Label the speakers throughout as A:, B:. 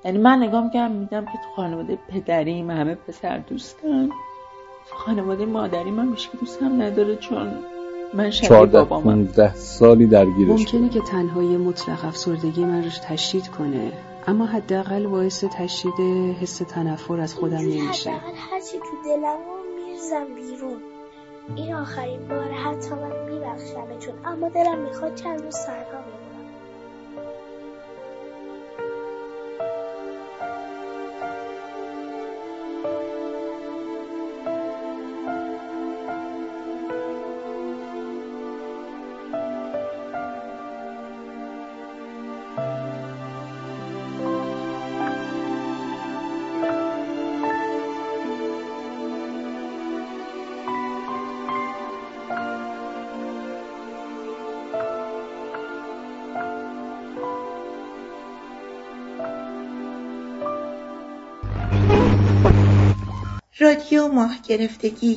A: یعنی من نگاه می‌کردم میدم که تو خانواده پدریم همه پسر دوستن، تو خانواده مادریم هم هیچ کی دوستم نداره چون من شبیه بابامم.
B: 14-15 سالی درگیرش
C: ممکنه که تنهایی مطلق افسردگی من روش تشدید کنه، اما حداقل باعث تشدید حس تنفر از خودم نمیشه.
D: حداقل هرچی تو دلمو میرزم بیرون. این آخرین بار، حتی من میبخشمه چون اما دلم میخواد چند روز تنها بمونم.
E: رادیو ماه گرفتگی،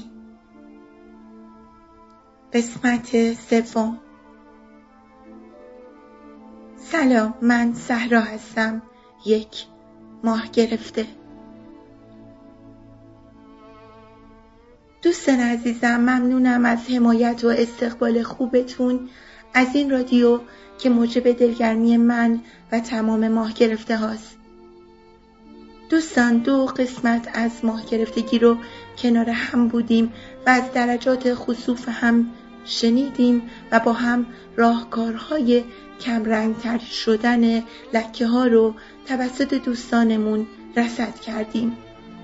E: قسمت 3. سلام، من صحرا هستم، یک ماه گرفته. دوستان عزیزم، ممنونم از حمایت و استقبال خوبتون از این رادیو که موجب دلگرمی من و تمام ماه گرفته هاست. دوستان، 2 قسمت از ماه گرفتگی رو کنار هم بودیم و از درجات خسوف هم شنیدیم و با هم راهکارهای کمرنگ‌تر شدن لکه ها رو توسط دوستانمون رصد کردیم.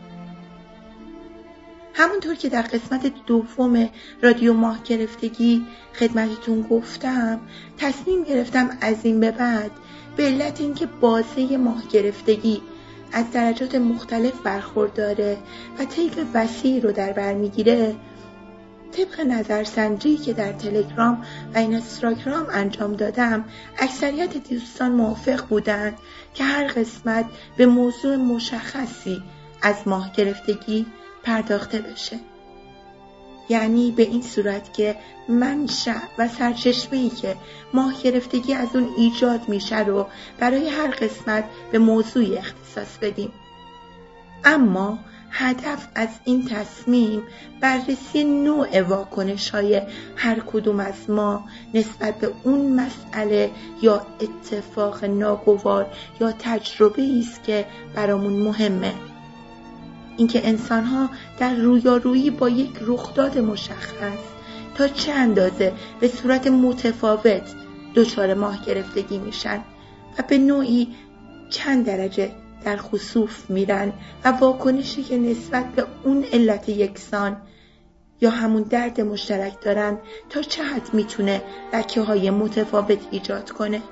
E: همونطور که در قسمت 2 رادیو ماه گرفتگی خدمتتون گفتم، تصمیم گرفتم از این به بعد به علت اینکه بازه ماه گرفتگی از درجات مختلف برخورداره و طیف وسیعی رو در بر میگیره، طبق نظرسنجی که در تلگرام و اینستاگرام انجام دادم، اکثریت دوستان موافق بودند که هر قسمت به موضوع مشخصی از ماه گرفتگی پرداخته بشه. یعنی به این صورت که منشأ و سرچشمه‌ای که ماه گرفتگی از اون ایجاد میشه رو برای هر قسمت به موضوعی اختصاص بدیم. اما هدف از این تصمیم بررسی نوع واکنش‌های هر کدوم از ما نسبت به اون مسئله یا اتفاق ناگوار یا تجربه‌ای است که برامون مهمه. اینکه انسان‌ها در رویارویی با یک رخداد مشخص تا چه اندازه به صورت متفاوت دچار ماه گرفتگی میشن و به نوعی چند درجه در خسوف میرن و واکنشی که نسبت به اون علت یکسان یا همون درد مشترک دارن تا چه حد میتونه لکه‌های متفاوت ایجاد کنه.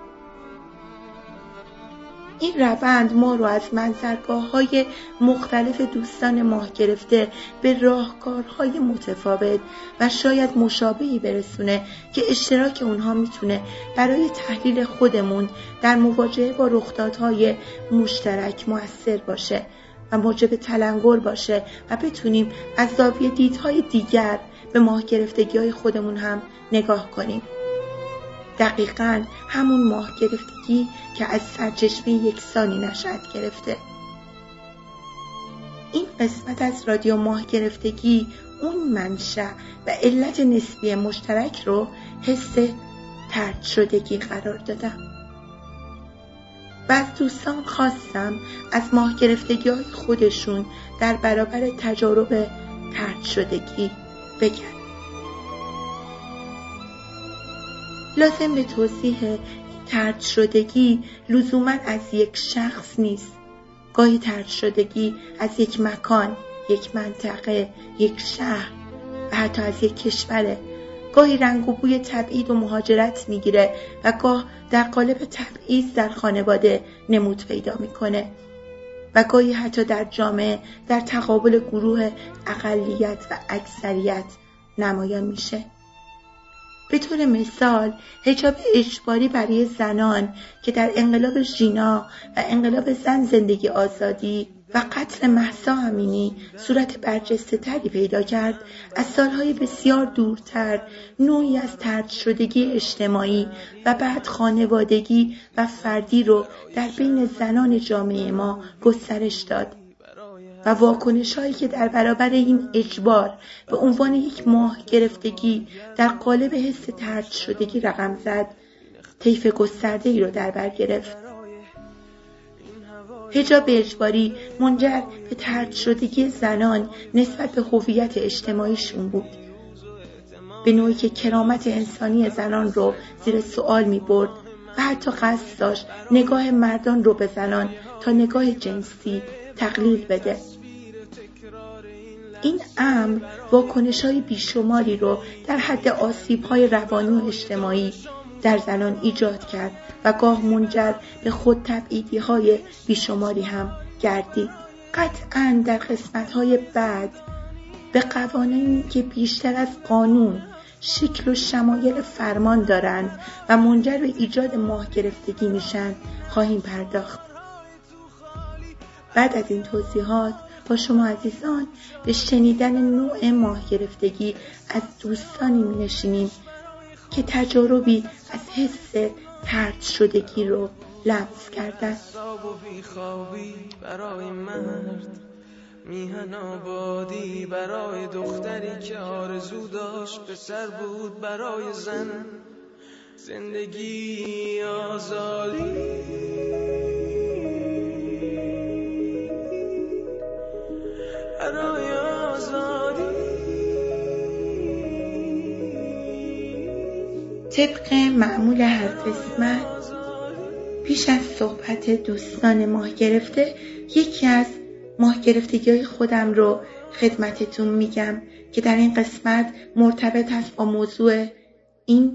E: این روند ما رو از منظرگاه‌های مختلف دوستان ماه گرفته به راهکارهای متفاوت و شاید مشابهی برسونه که اشتراک اونها میتونه برای تحلیل خودمون در مواجهه با رخدادهای مشترک مؤثر باشه و موجب تلنگر باشه و بتونیم از زاویه دیدهای دیگر به ماه گرفتگی‌های خودمون هم نگاه کنیم. دقیقاً همون ماه گرفتگی که از سرچشمه یکسانی نشأت گرفته. این قسمت از رادیو ماه گرفتگی اون منشأ و علت نسبی مشترک رو حس طرد شدگی قرار دادم و از دوستان خواستم از ماه گرفتگی‌های خودشون در برابر تجارب طرد شدگی بگن. لازم به توضیح طرد شدگی لزوماً از یک شخص نیست. گاهی طرد شدگی از یک مکان، یک منطقه، یک شهر و حتی از یک کشوره. گاهی رنگ و بوی تبعید و مهاجرت میگیره و گاه در قالب تبعیض در خانواده نمود پیدا میکنه و گاهی حتی در جامعه در تقابل گروه اقلیت و اکثریت نمایان میشه. به طور مثال، حجاب اجباری برای زنان که در انقلاب ژینا و انقلاب زن زندگی آزادی و قتل مهسا امینی صورت برجسته تری پیدا کرد، از سالهای بسیار دورتر نوعی از طرد شدگی اجتماعی و بعد خانوادگی و فردی رو در بین زنان جامعه ما گسترش داد و واکنش هایی که در برابر این اجبار به عنوان یک ماه گرفتگی در قالب حس طرد شدگی رقم زد، طیف گسترده‌ای رو در بر گرفت. حجاب اجباری منجر به طرد شدگی زنان نسبت به هویت اجتماعیشون بود، به نوعی که کرامت انسانی زنان رو زیر سوال می برد و حتی قصد داشت نگاه مردان رو به زنان تا نگاه جنسی تقلیل بده. این امر واکنش‌های بیشماری رو در حد آسیب‌های روانی و اجتماعی در زنان ایجاد کرد و گاه منجر به خود تبعیدی‌های بیشماری هم گردید. قطعاً در قسمت‌های بعد به قوانینی که بیشتر از قانون شکل و شمایل فرمان دارند و منجر به ایجاد ماه گرفتگی میشن خواهیم پرداخت. بعد از این توضیحات با شما عزیزان به شنیدن نوع ماه گرفتگی از دوستانی می نشینیم که تجاربی از حس طرد شدگی رو لمس کردن.
B: برای مرد میهن آبادی، برای دختری که آرزو داشت پسر بود، برای زن زندگی آزادی، برای آزادی.
E: طبق معمول هر قسمت پیش از صحبت دوستان ماه گرفته یکی از ماه گرفتگی‌های خودم رو خدمتتون میگم که در این قسمت مرتبط است با موضوع این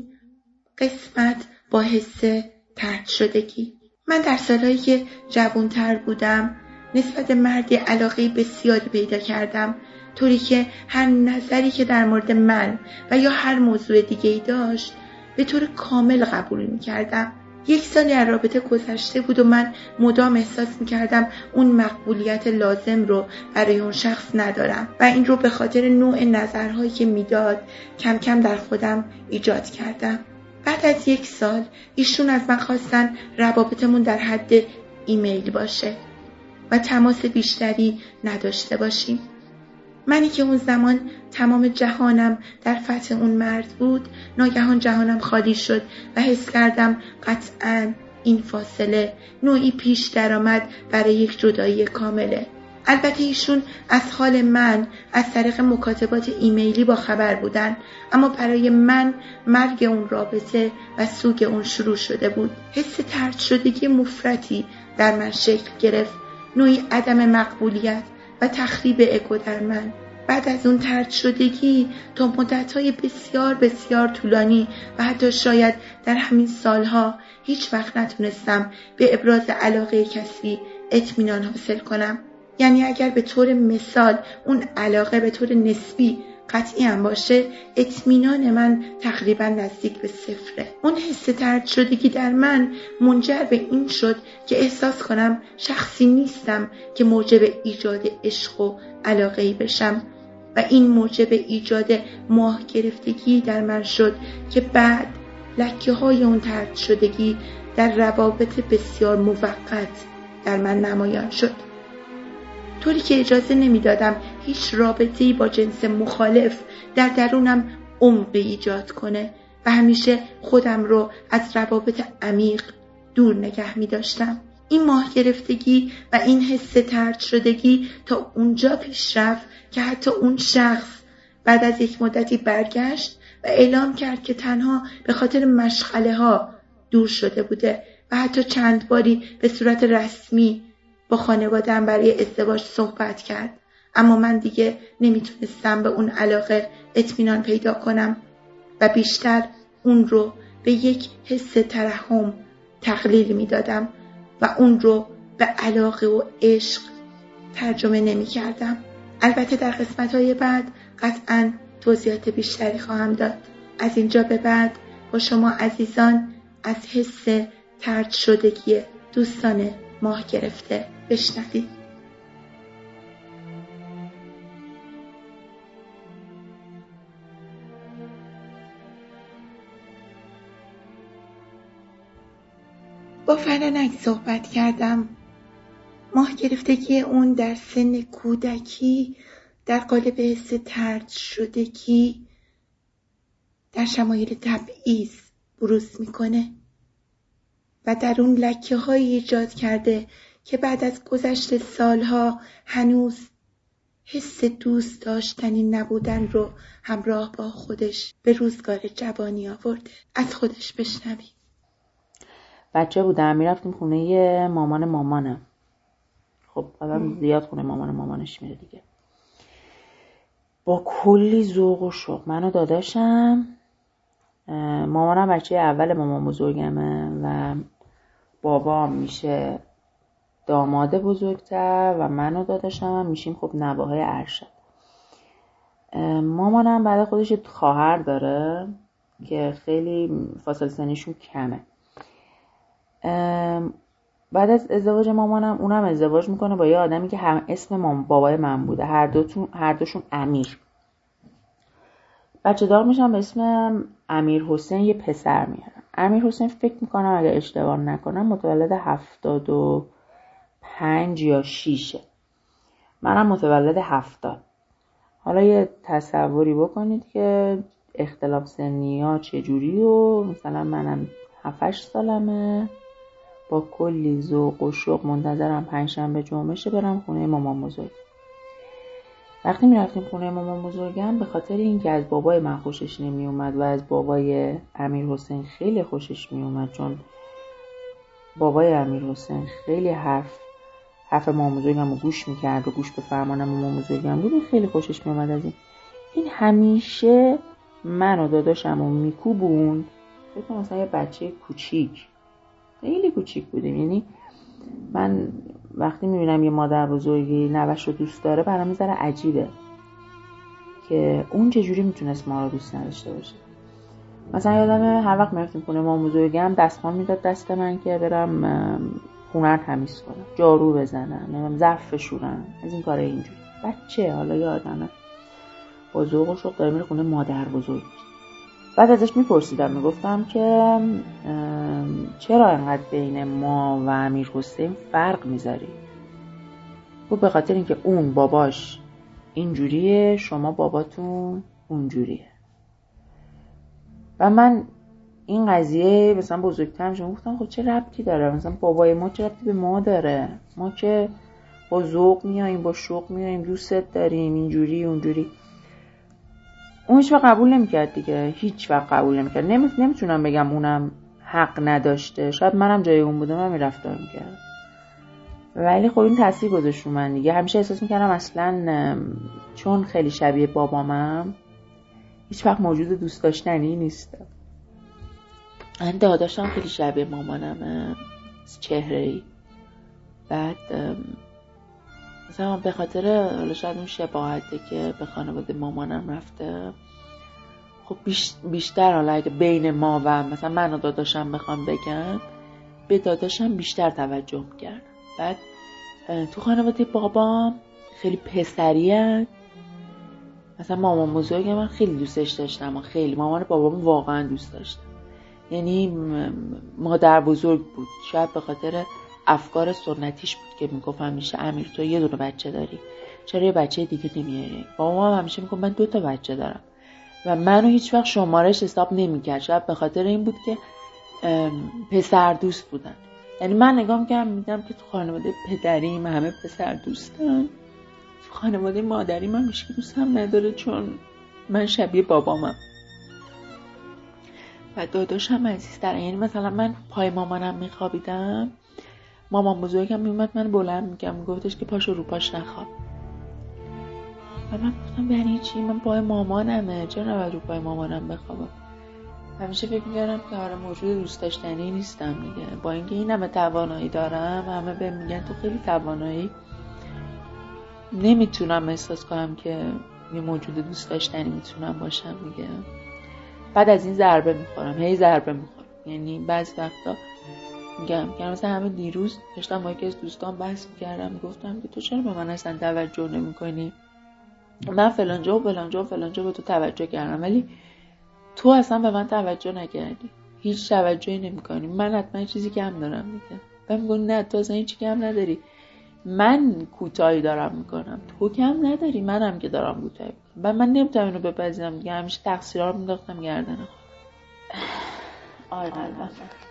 E: قسمت با حس طرد شدگی. من در سالهایی که جوان‌تر بودم نسبت مردی علاقه بسیاری پیدا کردم، طوری که هر نظری که در مورد من و یا هر موضوع دیگه‌ای داشت به طور کامل قبول می‌کردم. 1 سالی از رابطه گذشته بود و من مدام احساس می‌کردم اون مقبولیت لازم رو برای اون شخص ندارم و این رو به خاطر نوع نظرهایی که میداد کم کم در خودم ایجاد کردم. بعد از 1 سال ایشون از من خواستن روابطمون در حد ایمیل باشه و تماس بیشتری نداشته باشیم. منی که اون زمان تمام جهانم در فتح اون مرد بود، ناگهان جهانم خالی شد و حس کردم قطعاً این فاصله نوعی پیش درآمد برای یک جدایی کامله. البته ایشون از حال من از طریق مکاتبات ایمیلی با خبر بودن، اما برای من مرگ اون رابطه و سوگ اون شروع شده بود. حس طرد شدگی مفرطی در من شکل گرفت، نوعی عدم مقبولیت و تخریب اگو در من. بعد از اون طرد شدگی تا مدت‌های بسیار بسیار طولانی و حتی شاید در همین سالها هیچ وقت نتونستم به ابراز علاقه کسی اطمینان حاصل کنم. یعنی اگر به طور مثال اون علاقه به طور نسبی قطعی هم باشه، اطمینان من تقریبا نزدیک به 0. اون حس طرد شدگی در من منجر به این شد که احساس کنم شخصی نیستم که موجب ایجاد عشق و علاقه‌ای بشم و این موجب ایجاد ماه گرفتگی در من شد که بعد لکه‌های اون طرد شدگی در روابط بسیار موقت در من نمایان شد، طوری که اجازه نمیدادم هیچ رابطه‌ای با جنس مخالف در درونم عمقی ایجاد کنه و همیشه خودم رو از روابط عمیق دور نگه می داشتم. این ماه گرفتگی و این حس طرد شدگی تا اونجا پیش رفت که حتی اون شخص بعد از یک مدتی برگشت و اعلام کرد که تنها به خاطر مشغله ها دور شده بوده و حتی چند باری به صورت رسمی با خانواده‌ام برای ازدواج صحبت کرد، اما من دیگه نمیتونستم به اون علاقه اطمینان پیدا کنم و بیشتر اون رو به یک حس ترحم تقلیل میدادم و اون رو به علاقه و عشق ترجمه نمی کردم. البته در قسمت‌های بعد قطعاً توضیحات بیشتری خواهم داد. از اینجا به بعد با شما عزیزان از حس طرد شدگی دوستان ماه گرفته بشنوید. با فرانک صحبت کردم. ماه گرفتگی اون در سن کودکی در قالب حس طرد شدگی در شمایل تبعیض بروز میکنه و در اون لکه هایی ایجاد کرده که بعد از گذشت سالها هنوز حس دوست داشتنی نبودن رو همراه با خودش به روزگار جوانی آورده. از خودش بشنویم.
A: بچه بودم میرفتیم خونه مامانم. خب آدم زیاد خونه مامانش میره دیگه. با کلی ذوق و شوق من و داداشم، مامانم بچه اول مامان بزرگمه و بابام میشه داماد بزرگتر و من و داداشم هم میشیم خب نواهای ارشد. مامانم بعد خودش خواهر داره که خیلی فاصله سنیشون کمه. بعد از ازدواج مامانم اونم ازدواج میکنه با یه آدمی که هم اسم بابای من بوده، هر دوشون امیر. بچه دار میشن به اسم امیر حسین، یه پسر میارن. امیر حسین فکر میکنم اگه اشتباه نکنم متولد 75 یا 6، منم متولد 70. حالا یه تصوری بکنید که اختلاف سنی ها چجوری و مثلا منم 7-8 سالمه، با کلی ذوق و شوق منتظرم پنجشنبه جمعه شه برم خونه مامان بزرگ. وقتی میرفتیم خونه مامان بزرگم به خاطر اینکه از بابای من خوشش نمی اومد و از بابای امیر حسین خیلی خوشش می اومد، چون بابای امیر حسین خیلی حرف مامان بزرگم رو گوش میکرد و گوش به فرمان مامان بزرگم بود، خیلی خوشش می اومد از این همیشه من و داداشم رو میکوبون. فکر کنم مثلا یه بچه کوچیک، خیلی کوچیک بودیم. یعنی من وقتی میبینم یه مادر بزرگی نوش رو دوست داره برام میذاره عجیبه که اون چجوری میتونست ما رو دوست نداشته باشه. مثلا یادمه هر وقت میرفتیم خونه مامان بزرگم دستمال میداد دست من که برم خونه رو تمیز کنم، جارو بزنم، ظرف بشورم، از این کارا. اینجوری بچه حالا یادمه با ذوق و شوق داره میره خونه مادر بزرگ. بعد ازش میپرسیدم، میگفتم که چرا انقدر بین ما و امیر حسین فرق میذاری؟ گفت به خاطر اینکه اون باباش اینجوریه، شما باباتون اونجوریه. و من این قضیه مثلا بزرگتر میشم گفتم خب چه ربطی داره؟ مثلا بابای ما چه ربطی به ما داره؟ ما که با ذوق میاییم، با شوق میاییم، دوستت داریم، اینجوری اونجوری. اون هیچ وقت قبول نمیکرد دیگه، هیچ وقت قبول نمیکرد. نمیتونم بگم اونم حق نداشته، شاید منم جای اون بودم همین رفتار میکردم، ولی خب این تاثیر گذاشت رو من دیگه. همیشه احساس میکردم اصلا چون خیلی شبیه بابامم هیچ وقت موجود دوست داشتنی نیستم. من داداشم خیلی شبیه مامانم چهره‌ای. بعد مثلا به خاطر حالا شاید اون شباهته که به خانواده مامانم رفته، خب بیشتر حالا اگه بین ما و مثلا من و داداشم بخوام بگم، به داداشم بیشتر توجه میکردم. بعد تو خانواده بابام خیلی پسریه. مثلا مامان بزرگ من خیلی دوستش داشتم، خیلی مامان بابام واقعا دوست داشتم، یعنی مادر بزرگ بود. شاید به خاطر افکار سنتیش بود که میگفت همیشه امیر تو یه دونه بچه داری، چرا یه بچه دیگه نمیاری؟ بابام هم همیشه میگفت من 2 تا بچه دارم و منو هیچ وقت شمارش حساب نمیکرد. شاید به خاطر این بود که پسر دوست بودن. یعنی من نگاه میکنم میدم که تو خانواده پدریم همه پسر دوستن، تو خانواده مادری من هیچ کی دوستم نداره چون من شبیه بابامم. و داداشم عزیزتره. یعنی مثلا من پای مامانم میخوابیدم، مامان بزرگم میومد من بلند میگم، میگفتش که پاشو رو پاش نخواب. و من گفتم یعنی چی؟ من پای مامانمه، چرا نباید رو پای مامانم بخوابم؟ همیشه فکر میکردم که آره موجود دوست داشتنی نیستم دیگه، با اینکه این همه توانایی دارم، همه بهم میگن تو خیلی توانایی، نمیتونم احساس کنم که یه موجود دوست داشتنی میتونم باشم دیگه. بعد از این ضربه میخورم، هی ضربه میخورم. یعنی بعضی وقتا میگم که مثلا همه دیروز داشتم با یکی از دوستان بحث میکردم، گفتم که تو چرا به من اصلا توجه نمیکنی؟ من فلان جا و فلان جا و فلان جا به تو توجه کردم ولی تو اصلا به من توجه نکردی، هیچ توجهی نمی‌کنی. من حتما چیزی کم دارم میگم. من میگم نه تو اصلا هیچ کم نداری. من کوتاهی دارم میکنم، تو کم نداری، منم که دارم کوتاهی میکنم. من نمیتونم اینو بپذیرم دیگه. همیشه تقصیرها رو مینداختم گردنم. آی قلبم.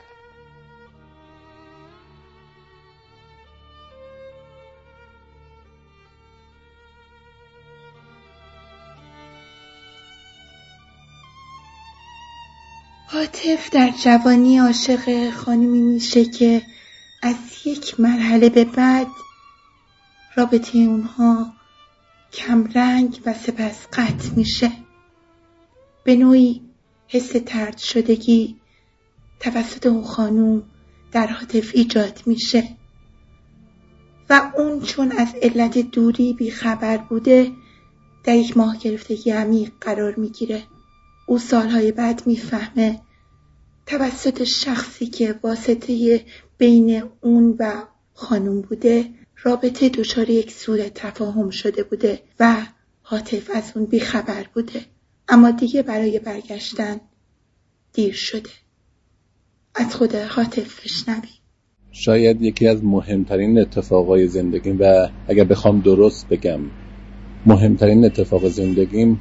E: عاطف در جوانی عاشق خانمی میشه که از یک مرحله به بعد رابطه اونها کمرنگ و سپس قطع میشه. به نوعی حس طرد شدگی توسط اون خانوم در عاطف ایجاد میشه و اون چون از علت دوری بیخبر بوده در یک ماه گرفتگی عمیق قرار میگیره. او سالهای بعد میفهمه توسط شخصی که واسطه بین اون و خانوم بوده رابطه دچار یک سوء تفاهم شده بوده و عاطف از اون بیخبر بوده، اما دیگه برای برگشتن دیر شده. از خود عاطف بشنویم.
F: شاید یکی از مهمترین اتفاقای زندگیم و اگر بخوام درست بگم مهمترین اتفاق زندگیم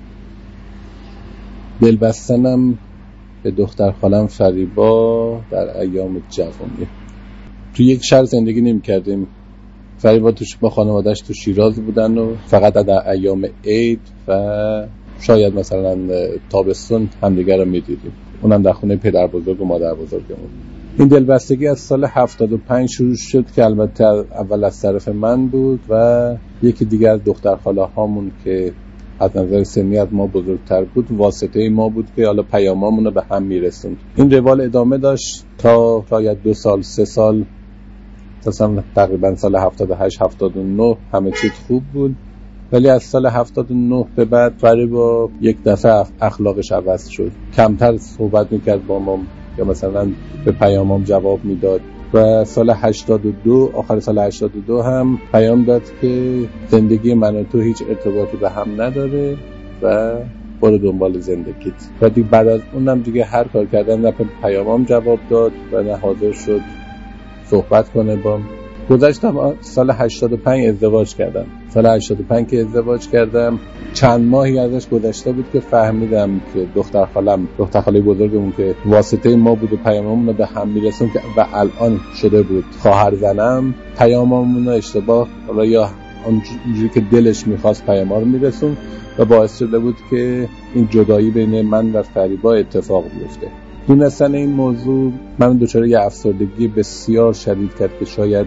F: دل بستنم به دختر خالم فریبا در ایام جوانی. تو یک شهر زندگی نمی کردیم. فریبا با خانواده‌اش تو شیراز بودن و فقط در ایام عید و شاید مثلا تابستون همدیگر رو می دیدیم. اونم در خونه پدر بزرگ و مادر بزرگمون. این دلبستگی از سال 75 شروع شد که البته اول از طرف من بود و یکی دیگر از دختر خاله هامون که از نظر سنی از ما بزرگتر بود واسطه ما بود که حالا پیامامون رو به هم میرسوند. این روال ادامه داشت تا شاید 2 سال 3 سال تا تقریبا سال 78 79 همه چیز خوب بود، ولی از سال 79 به بعد فریبا یک دفعه اخلاقش عوض شد. کمتر صحبت میکرد با ما یا مثلا به پیامام جواب میداد و سال 82 آخر سال 82 هم پیام داد که زندگی من و تو هیچ ارتباطی به هم نداره و برو دنبال زندگیت. و دیگه بعد از اونم دیگه هر کار کردن نه پیامام جواب داد و نه حاضر شد صحبت کنه با من. گذشتم سال 85 ازدواج کردم. سال 85 که ازدواج کردم چند ماهی ازش گذشته بود که فهمیدم که دختر خاله بزرگمون که واسطه ما بود و پیاممون رو به هم میرسون و الان شده بود خواهر زنم، پیاممون رو اشتباه حالا یا اونجوری که دلش میخواست پیاما رو میرسون و باعث شده بود که این جدایی بین من و فریبا اتفاق بیفته. دونستن این موضوع من دچار یه افسردگی بسیار شدید کرد که شاید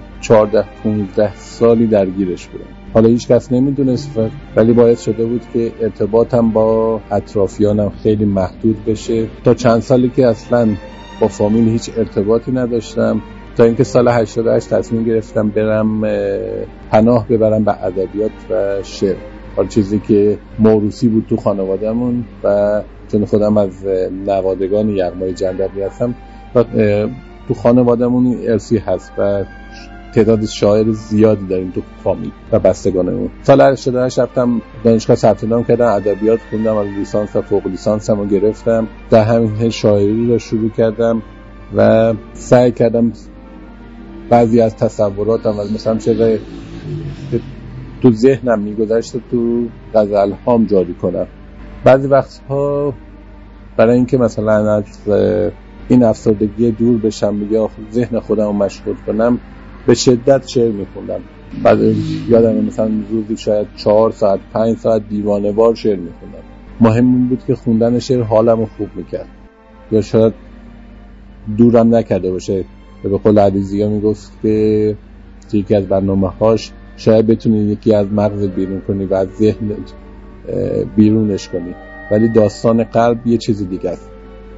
F: 14-15 سالی درگیرش بودم. حالا هیچ کس نمیدونست ولی باعث شده بود که ارتباطم با اطرافیانم خیلی محدود بشه. تا چند سالی که اصلا با فامیل هیچ ارتباطی نداشتم تا اینکه سال 88 تصمیم گرفتم برم پناه ببرم به ادبیات و شعر. حالا چیزی که موروثی بود تو خانوادهمون و چون خودم از نوادگان یغمای جندلی هستم و تو خانوادهمون این ارثی هست و تعداد شاعر زیادی داریم تو فامیل و بستگانمون. سال 88 رفتم دانشگاه ثبت نام کردم، ادبیات خوندم، از لیسانس و فوق لیسانسم رو گرفتم. در همین شاعری رو شروع کردم و سعی کردم بعضی از تصوراتم از مثلا چه تو ذهنم میگذشت تو غزل هام جاری کنم. بعضی وقتها برای اینکه مثلا از این افسردگی دور بشم یا ذهن خودم رو مشغول کنم به شدت شعر میخوندم. بعد یادم مثلا روزی شاید 4 ساعت 5 ساعت دیوانه‌وار شعر میخوندم. مهم این بود که خوندن شعر حالم رو خوب میکرد یا شاید دورم نکرده باشه. به قول علیزیا میگفت که یکی از برنامه‌هاش شاید بتونی یکی از مغزت بیرون کنی و از ذهنت بیرونش کنی، ولی داستان قلب یه چیز دیگه است.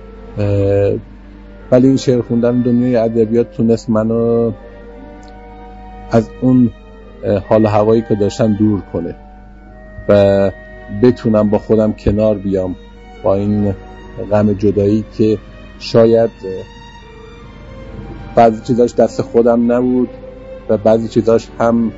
F: ولی این شعر خوندن دنیای ادبیات تونست منو از اون حال و هوایی که داشتم دور کنه و بتونم با خودم کنار بیام با این غم جدایی که شاید بعضی چیزاش دست خودم نبود و بعضی چیزاش هم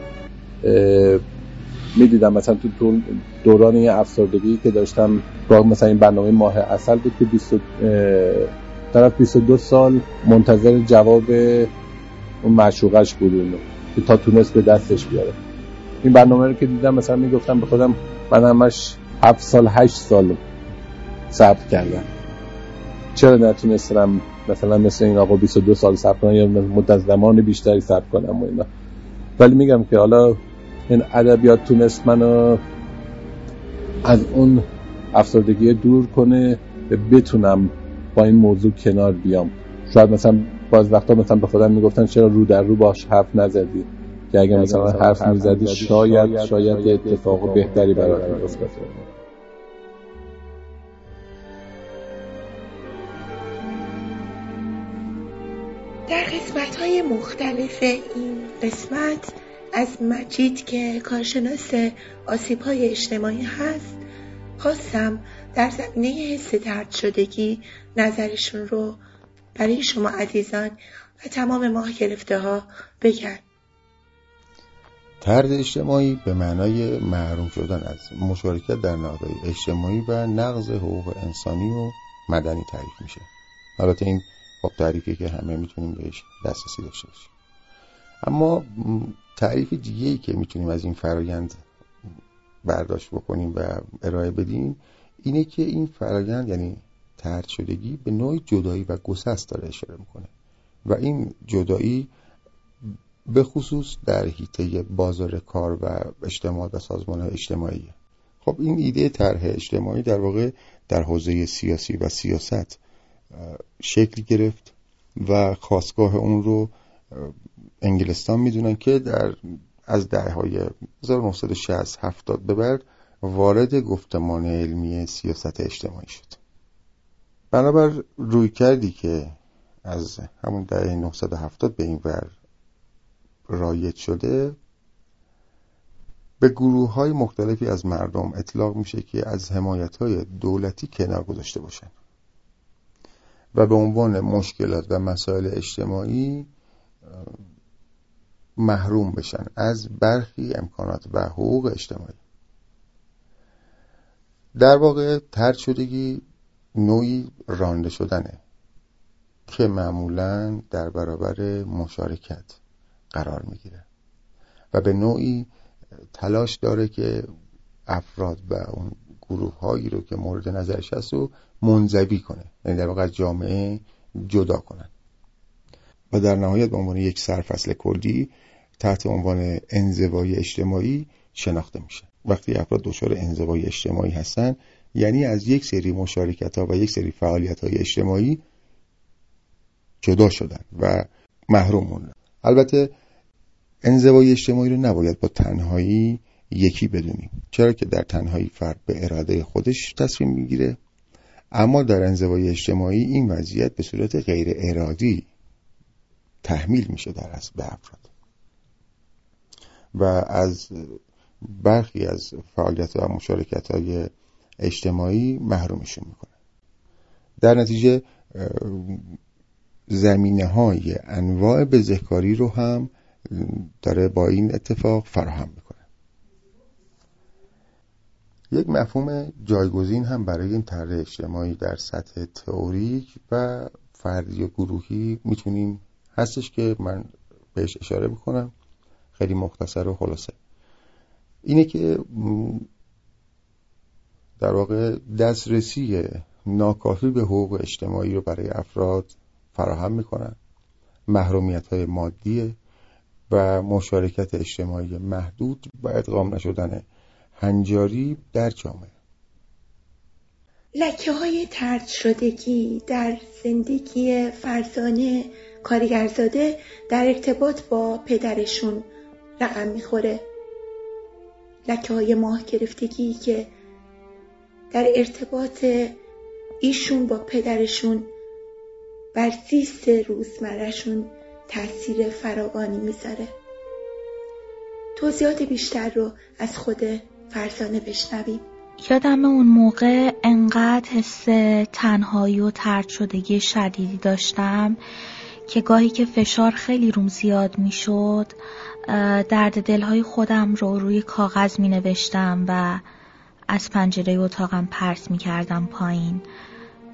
F: میدیدم. مثلا تو دوران یه افسردگی که داشتم با مثلا این برنامه ماه عسل بود که طرف 22 سال منتظر جواب اون معشوقش بود که تا تونست به دستش بیاره. این برنامه رو که دیدم مثلا میگفتم به خودم من همش 7 سال 8 سال صبر کردم، چرا نتونستم مثلا مثل این آقا 22 سال صبر کنم یا مدت زمان بیشتری صبر کنم و اینا. ولی میگم که حالا این ادبیات تونست منو از اون افسردگی دور کنه و بتونم با این موضوع کنار بیام. شاید مثلا باز وقتا مثلا به خودم میگفتن چرا رو در رو باش حرف نزدی، که اگه مثلا حرف میزدی شاید اتفاق بهتری برات میافتاد.
E: در قسمت‌های مختلف این قسمت از مجید که کارشناس آسیب‌های اجتماعی هست خواستم در زمینه حس طرد شدگی نظرشون رو برای شما عزیزان و تمام ماه گرفته ها بگن.
G: طرد اجتماعی به معنای محروم شدن از مشارکت در نهادهای اجتماعی و نقض حقوق انسانی و مدنی تعریف میشه. البته این خب تعریفی که همه میتونیم بهش دسترسی داشته باشیم. اما تعریف دیگه‌ای که میتونیم از این فرایند برداشت بکنیم و ارائه بدیم اینه که این فرایند یعنی طرد شدگی به نوعی جدایی و گسست داره اشاره میکنه و این جدایی به خصوص در حیطه بازار کار و اجتماع و سازمان‌های اجتماعی. خب این ایده طرح اجتماعی در واقع در حوزه سیاسی و سیاست شکل گرفت و خاستگاه اون رو انگلستان میدونن که از دهه‌های 1960-70 به بعد وارد گفتمان علمی سیاست اجتماعی شد. بنابر رویکردی که از همون دهه 1970 به این ور رایج شده به گروه‌های مختلفی از مردم اطلاق میشه که از حمایت‌های دولتی کنار گذاشته باشن و به عنوان مشکلات و مسائل اجتماعی محروم بشن از برخی امکانات و حقوق اجتماعی. در واقع طرد شدگی نوعی رانده شدنه که معمولاً در برابر مشارکت قرار میگیره و به نوعی تلاش داره که افراد و اون گروه هایی رو که مورد نظرش هست رو منزوی کنه، یعنی در واقع جامعه جدا کنن و در نهایت به عنوان یک سرفصل کلی تحت عنوان انزوای اجتماعی شناخته میشه. وقتی افراد دچار انزوای اجتماعی هستن یعنی از یک سری مشارکت ها و یک سری فعالیت های اجتماعی جدا شدن و محروم موندن. البته انزوای اجتماعی رو نباید با تنهایی یکی بدونیم، چرا که در تنهایی فرد به اراده خودش تصمیم میگیره، اما در انزوای اجتماعی این وضعیت به صورت غیر ارادی تحمیل میشه در از به افراد و از برخی از فعالیت و مشارکت های اجتماعی محرومشون میکنه. در نتیجه زمینه های انواع بزهکاری رو هم داره با این اتفاق فراهم میکنه. یک مفهوم جایگزین هم برای این طرح اجتماعی در سطح تئوریک و فردی و گروهی میتونیم هستش که من بهش اشاره بکنم، خیلی مختصر و خلاصه. اینه که در واقع دسترسی ناکافی به حقوق اجتماعی رو برای افراد فراهم میکنن، محرومیت‌های مادی و مشارکت اجتماعی محدود و ادغام نشدن هنجاری در جامعه.
E: لکه‌های طرد شدگی در زندگی فرزانه کارگرزاده در ارتباط با پدرشون رقم میخوره. لکه‌های ماه گرفتگی که در ارتباط ایشون با پدرشون بر زیست روزمره‌شون تأثیر فراوانی میذاره. توضیحات بیشتر رو از خود فرزانه بشنویم.
H: یادم اون موقع انقدر حس تنهایی و طرد شدگی شدیدی داشتم که گاهی که فشار خیلی روم زیاد میشد درد دلهای خودم رو روی کاغذ می نوشتم و از پنجره اتاقم پرت می کردم پایین.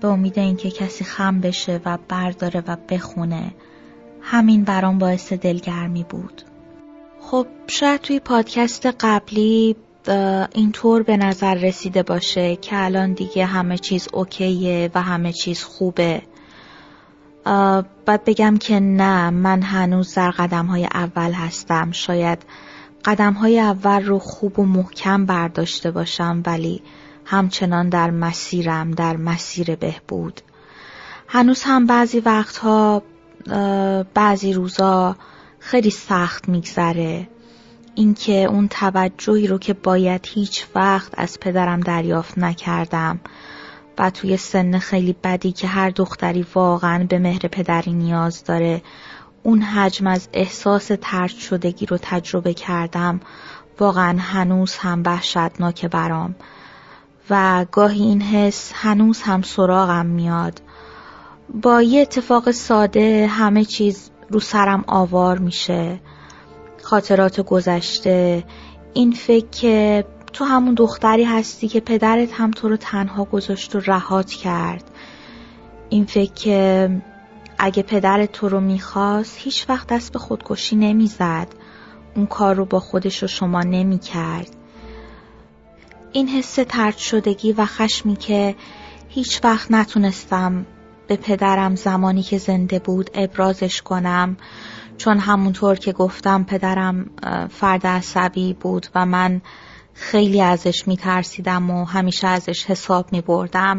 H: به امید اینکه کسی خم بشه و برداره و بخونه. همین برام باعث دلگرمی بود. خب شاید توی پادکست قبلی اینطور به نظر رسیده باشه که الان دیگه همه چیز اوکیه و همه چیز خوبه. باید بگم که نه، من هنوز در قدم‌های اول هستم. شاید قدم‌های اول رو خوب و محکم برداشته باشم، ولی همچنان در مسیرم، در مسیر بهبود. هنوز هم بعضی وقتها، بعضی روزا خیلی سخت میگذره. اینکه اون توجهی رو که باید هیچ وقت از پدرم دریافت نکردم و توی سن خیلی بدی که هر دختری واقعا به مهر پدری نیاز داره، اون حجم از احساس طرد شدگی رو تجربه کردم، واقعا هنوز هم وحشتناکه برام و گاهی این حس هنوز هم سراغم میاد. با یه اتفاق ساده همه چیز رو سرم آوار میشه. خاطرات گذشته، این فکر که تو همون دختری هستی که پدرت هم تو رو تنها گذاشت و رهات کرد. این فکر که اگه پدرت تو رو میخواست هیچ وقت دست به خودکشی نمیزد، اون کار رو با خودش و شما نمیکرد. این حس طرد شدگی و خشمی که هیچ وقت نتونستم به پدرم زمانی که زنده بود ابرازش کنم، چون همونطور که گفتم پدرم فرد عصبی بود و من خیلی ازش میترسیدم و همیشه ازش حساب میبردم.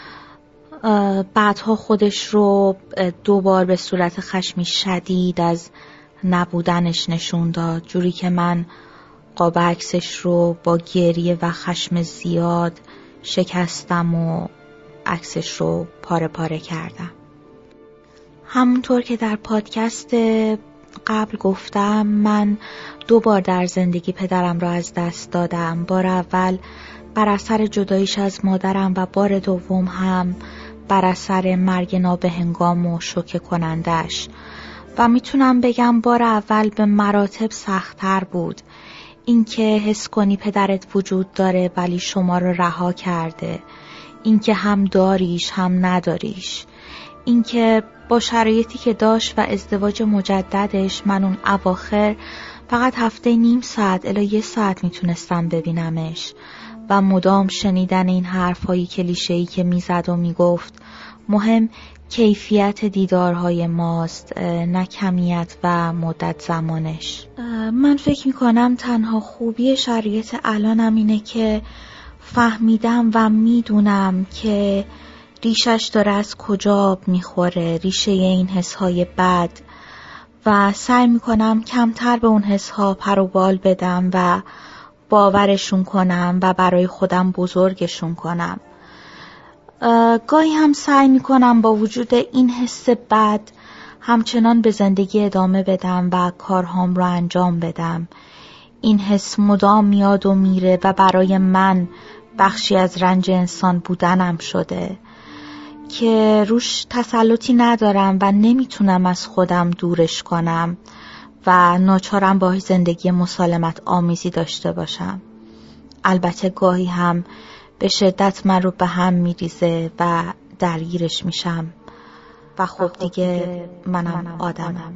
H: بعدها خودش رو دوبار به صورت خشمی شدید از نبودنش نشون داد، جوری که من قاب عکسش رو با گریه و خشم زیاد شکستم و عکسش رو پاره پاره کردم. همونطور که در پادکست قبل گفتم، من 2 بار در زندگی پدرم را از دست دادم. بار اول بر اثر جداییش از مادرم و بار دوم هم بر اثر مرگ نابهنگام و شوکه کنندش. و میتونم بگم بار اول به مراتب سخت‌تر بود. اینکه حس کنی پدرت وجود داره ولی شما رو رها کرده، اینکه هم داریش هم نداریش، اینکه با شرایطی که داشت و ازدواج مجددش من اون اواخر فقط هفته نیم ساعت الی 1 ساعت میتونستم ببینمش و مدام شنیدن این حرفایی کلیشه‌ای که میزد و میگفت مهم کیفیت دیدارهای ماست نه کمیت و مدت زمانش. من فکر میکنم تنها خوبی شرایط الانم اینه که فهمیدم و میدونم که ریشش داره از کجا آب میخوره، ریشه این حسهای بد، و سعی میکنم کمتر به اون حسها پر و بال بدم و باورشون کنم و برای خودم بزرگشون کنم. گاهی هم سعی میکنم با وجود این حس بد همچنان به زندگی ادامه بدم و کارهام رو انجام بدم. این حس مدام میاد و میره و برای من بخشی از رنج انسان بودنم شده که روش تسلطی ندارم و نمیتونم از خودم دورش کنم و ناچارم باهاش زندگی مسالمت آمیزی داشته باشم. البته گاهی هم به شدت من رو به هم میریزه و درگیرش میشم و خب دیگه منم آدمم.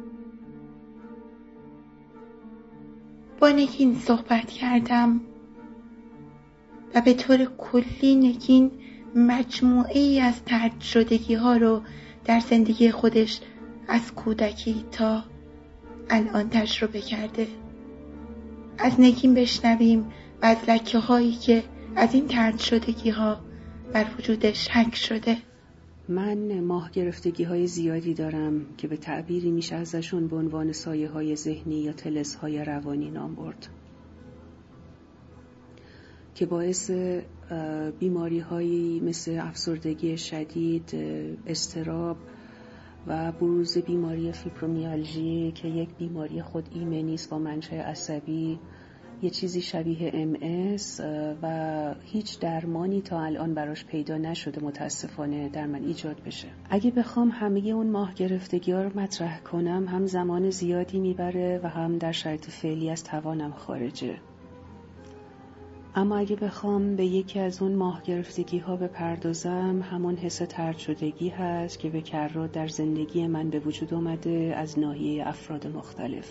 E: با نگین صحبت کردم و به طور کلی نگین مجموعه ای از طرد شدگی ها رو در زندگی خودش از کودکی تا الان تجربه کرده. از نگین بشنویم و از لکه هایی که از این طرد شدگی ها بر وجودش حک شده.
C: من ماه گرفتگی های زیادی دارم که به تعبیری میشه ازشون به عنوان سایه های ذهنی یا طلسم های روانی نام برد که باعث بیماری هایی مثل افسردگی شدید، اضطراب و بروز بیماری فیبرومیالژی که یک بیماری خود ایمنی است با منشأ عصبی، یه چیزی شبیه MS و هیچ درمانی تا الان براش پیدا نشده متاسفانه در من ایجاد بشه. اگه بخوام همه اون ماه گرفتگی ها رو مطرح کنم هم زمان زیادی میبره و هم در شرایط فعلی از توانم خارجه. اما اگه بخوام به یکی از اون ماه گرفتگی ها بپردازم، همون حس طرد شدگی هست که به کرات در زندگی من به وجود اومده از ناحیه افراد مختلف.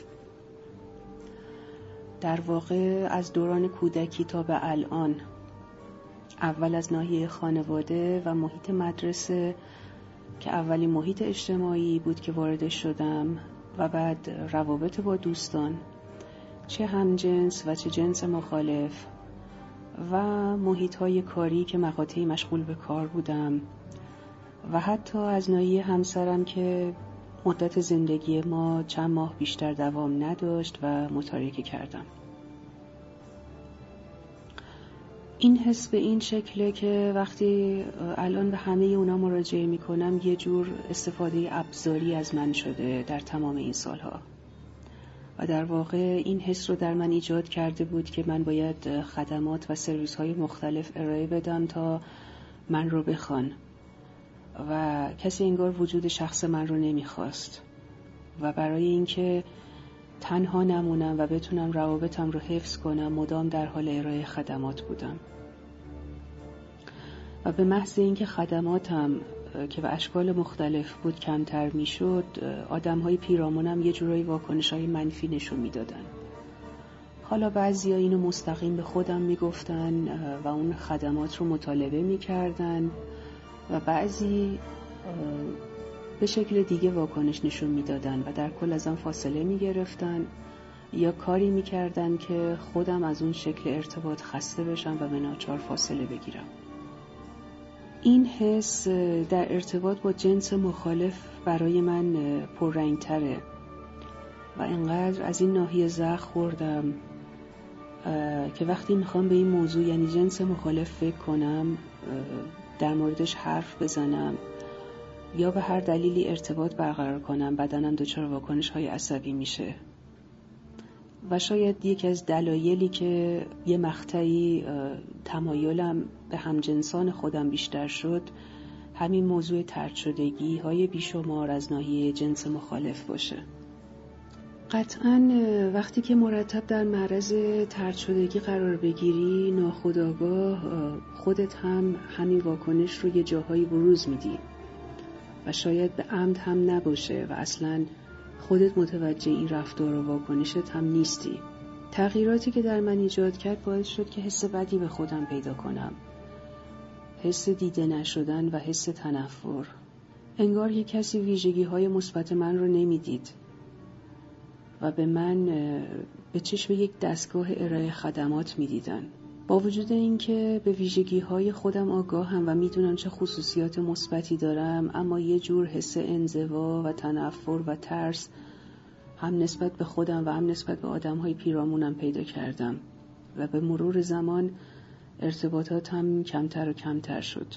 C: در واقع از دوران کودکی تا به الان، اول از ناحیه خانواده و محیط مدرسه که اولین محیط اجتماعی بود که وارد شدم و بعد روابط با دوستان، چه همجنس و چه جنس مخالف، و محیط‌های کاری که مقاطعی مشغول به کار بودم و حتی از ناحیه همسرم که مدت زندگی ما چند ماه بیشتر دوام نداشت و متارکه کردم. این حس به این شکله که وقتی الان به همه اونا مراجعه میکنم یه جور استفاده ابزاری از من شده در تمام این سالها و در واقع این حس رو در من ایجاد کرده بود که من باید خدمات و سرویس های مختلف ارائه بدم تا من رو بخوان و کسی انگار وجود شخص من رو نمیخواست و برای اینکه تنها نمونم و بتونم روابطم رو حفظ کنم مدام در حال ارائه خدمات بودم و به محض اینکه خدماتم که به اشکال مختلف بود کمتر میشد، آدم‌های پیرامونم یه جورایی واکنش‌های منفی نشون میدادن. حالا بعضیا اینو مستقیم به خودم میگفتن و اون خدمات رو مطالبه میکردن و بعضی به شکل دیگه واکنش نشون میدادن و در کل ازم فاصله میگرفتن یا کاری میکردن که خودم از اون شکل ارتباط خسته بشم و به ناچار فاصله بگیرم. این حس در ارتباط با جنس مخالف برای من پررنگ‌تره و انقدر از این ناحیه زخم خوردم که وقتی میخوام به این موضوع یعنی جنس مخالف فکر کنم، در موردش حرف بزنم یا به هر دلیلی ارتباط برقرار کنم، بدنم دچار واکنش‌های عصبی میشه و شاید یکی از دلایلی که یه مقطعی تمایلم به همجنسان خودم بیشتر شد همین موضوع طرد شدگی های بیشمار از ناحیه جنس مخالف باشه. قطعاً وقتی که مرتب در معرض طرد شدگی قرار بگیری ناخودآگاه خودت هم همین واکنش رو یه جاهایی بروز میدی و شاید به عمد هم نباشه و اصلاً خودت متوجه این رفتار و واکنشت هم نیستی. تغییراتی که در من ایجاد کرد باعث شد که حس بدی به خودم پیدا کنم، حس دیده نشدن و حس تنفر. انگار یک کسی ویژگی‌های مثبت من رو نمیدید و به من به چشم یک دستگاه ارائه خدمات میدیدن. با وجود اینکه به ویژگی‌های خودم آگاهم و میدونم چه خصوصیات مثبتی دارم، اما یه جور حس انزوا و تنفر و ترس هم نسبت به خودم و هم نسبت به آدم‌های پیرامونم پیدا کردم و به مرور زمان ارتباطاتم کمتر و کمتر شد.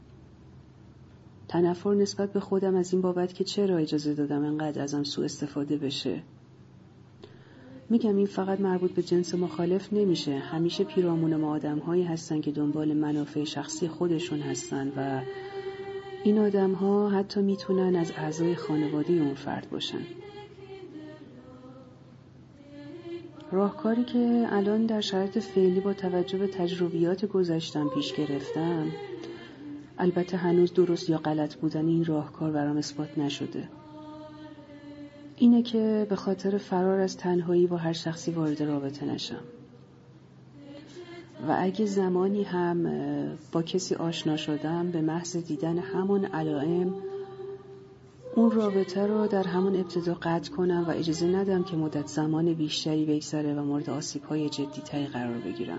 C: تنفر نسبت به خودم از این بابت که چرا اجازه دادم انقدر ازم سوء استفاده بشه. میگم این فقط مربوط به جنس مخالف نمیشه، همیشه پیرامون ما آدم‌هایی هستن که دنبال منافع شخصی خودشون هستن و این آدم‌ها حتی میتونن از اعضای خانواده اون فرد باشن. راهکاری که الان در شرایط فعلی با توجه به تجربیات گذشتم پیش گرفتم، البته هنوز درست یا غلط بودن این راهکار برام اثبات نشده، اینه که به خاطر فرار از تنهایی با هر شخصی وارد رابطه نشم و اگه زمانی هم با کسی آشنا شدم به محض دیدن همون علائم اون رابطه رو در همون ابتدا قطع کنم و اجازه ندم که مدت زمان بیشتری بگذره و مورد آسیب‌های جدی‌تری قرار بگیرم.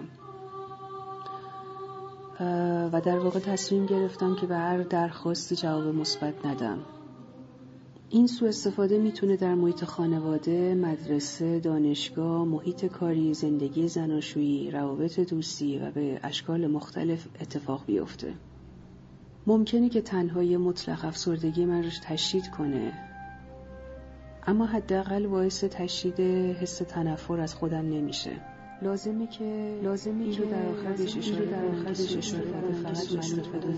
C: و در واقع تصمیم گرفتم که به هر درخواستی جواب مثبت ندم. این سوء استفاده میتونه در محیط خانواده، مدرسه، دانشگاه، محیط کاری، زندگی زناشویی، روابط دوستی و به اشکال مختلف اتفاق بیفته. ممکنه که تنهایی مطلق افسردگی من روش تشدید کنه، اما حداقل باعث تشدید حس تنفر از خودم نمیشه. لازمه که این رو در آخر بهش اشاره کنم فقط منوط به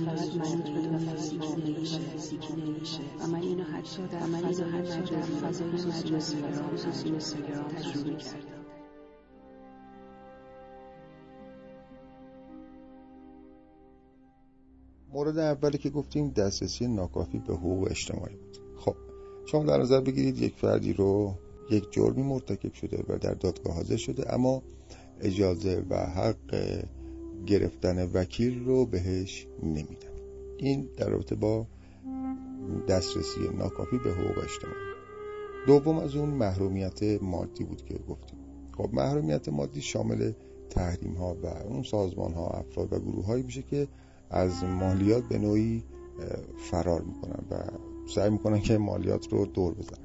C: فیزیکی نمیشه و من اینو حتی در فضای مجازی و خصوصی اینستاگرام تجربه کردم.
G: مورد اولی که گفتیم دسترسی ناکافی به حقوق اجتماعی بود. خب شما در نظر بگیرید یک فردی رو یک جرمی مرتکب شده و در دادگاه حاضر شده، اما اجازه و حق گرفتن وکیل رو بهش نمیدن. این در رابطه با دسترسی ناکافی به حقوق اجتماعی. دوم از اون محرومیت مادی بود که گفتیم. خب محرومیت مادی شامل تحریم ها و اون سازمان ها، افراد و گروه هایی میشه که از مالیات به نوعی فرار میکنن و سعی میکنن که مالیات رو دور بزنن.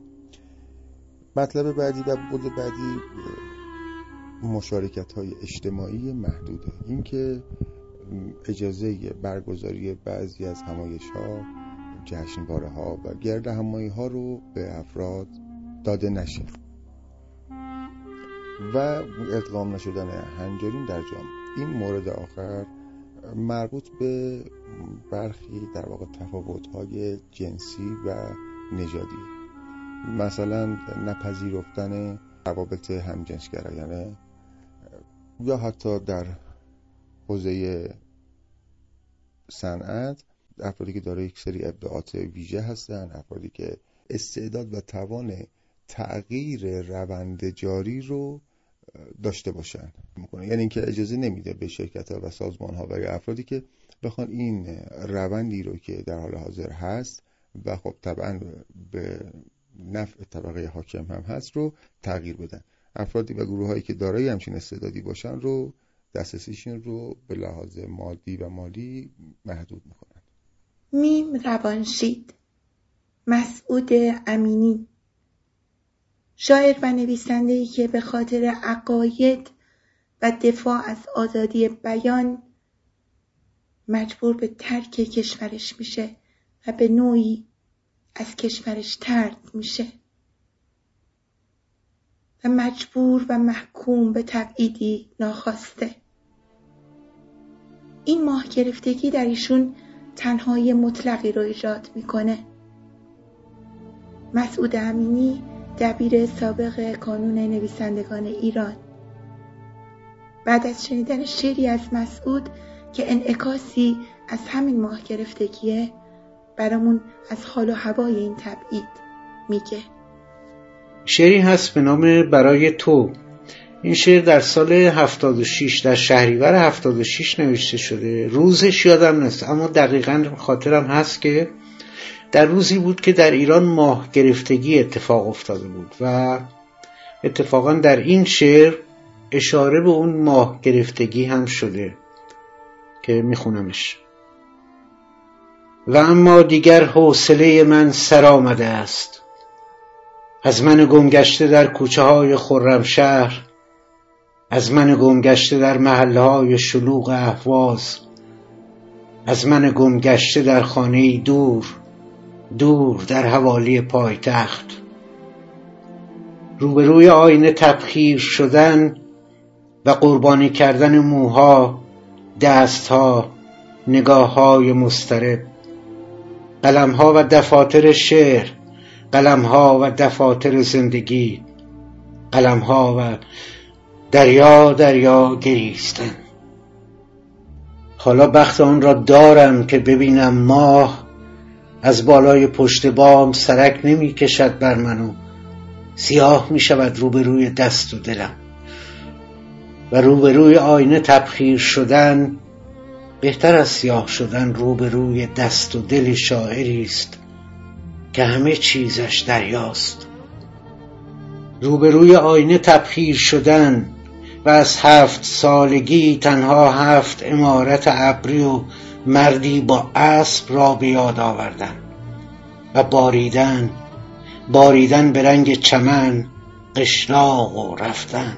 G: مطلب بعدی و بود بعدی مشارکت های اجتماعی محدوده. این که اجازه برگزاری بعضی از همایش ها، جشنواره ها و گرد همایی ها رو به افراد داده نشه و ادغام نشدن هنجارین در جامعه. این مورد آخر مربوط به برخی در واقع تفاوت‌های جنسی و نژادی، مثلا نپذیرفتن روابط همجنسگرایانه یا حتی در حوزه صنعت افرادی که دارای یک سری ابداعات ویژه هستن، افرادی که استعداد و توان تغییر روند جاری رو داشته باشن میکنه. یعنی اینکه اجازه نمیده به شرکت‌ها و سازمان‌ها و یا افرادی که بخوان این روندی رو که در حال حاضر هست و خب طبعا به نفع طبقه حاکم هم هست رو تغییر بدن. افرادی و گروه‌هایی که دارای همچین استعدادی باشن رو دسترسیشون رو به لحاظ مادی و مالی محدود میکنن.
E: میم روانشید، مسعود امینی، شاعر و نویسنده‌ای که به خاطر عقاید و دفاع از آزادی بیان مجبور به ترک کشورش میشه و به نوعی از کشورش طرد میشه و مجبور و محکوم به تبعیدی ناخواسته. این ماه گرفتگی در ایشون تنهایی مطلقی رو ایجاد میکنه. مسعود امینی، دبیر سابق کانون نویسندگان ایران، بعد از شنیدن شعری از مسعود که انعکاسی از همین ماه گرفتگیه، برامون از حال و هوای این تبعید میگه.
I: شعری هست به نام برای تو. این شعر در سال 76 در شهریور 76 نوشته شده. روزش یادم نیست اما دقیقاً خاطرم هست که در روزی بود که در ایران ماه گرفتگی اتفاق افتاده بود و اتفاقاً در این شعر اشاره به اون ماه گرفتگی هم شده که میخونمش. و اما دیگر حوصله من سر آمده است، از من گمگشته در کوچه های خرمشهر، از من گمگشته در محله های شلوغ اهواز، از من گمگشته در خانه‌ای دور دور در حوالی پایتخت. روبروی آینه تبخیر شدن و قربانی کردن موها، دستها، نگاه‌های مضطرب، قلم‌ها و دفاتر شعر، قلم‌ها و دفاتر زندگی، قلم‌ها و دریا دریا گریستن. حالا بخت آن را دارم که ببینم ماه از بالای پشت بام سرک نمی کشد بر منو، سیاه می شود روبروی دست و دلم. و روبروی آینه تبخیر شدن بهتر از سیاه شدن روبروی دست و دل شاعری است که همه چیزش دریاست. روبروی آینه تبخیر شدن و از 7 سالگی تنها 7 عمارت ابری و مردی با اسب را به یاد آوردن و باریدن به رنگ چمن، قشلاق و رفتن.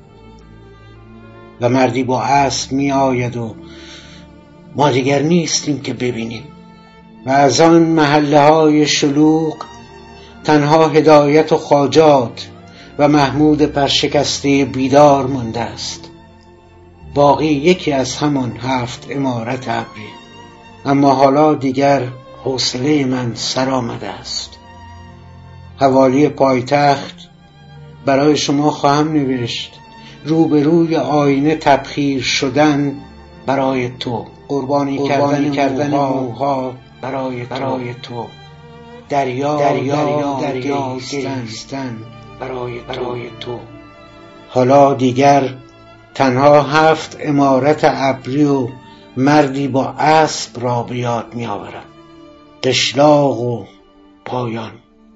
I: و مردی با اسب می آید و ما دیگر نیستیم که ببینیم. و از آن محله های شلوغ تنها هدایت و خواجات و محمود پرشکسته بیدار مانده است. باقی یکی از همان 7 عمارت ابری. اما حالا دیگر حوصله من سر آمده است. حوالی پایتخت برای شما خواهم نوشت. روبروی آینه تبخیر شدن برای تو. قربانی کردن موها برای تو، دریا گریستن برای تو. حالا دیگر تنها 7 عمارت ابری و مردی با اسب را به یاد می آورم، قشلاق و پایان.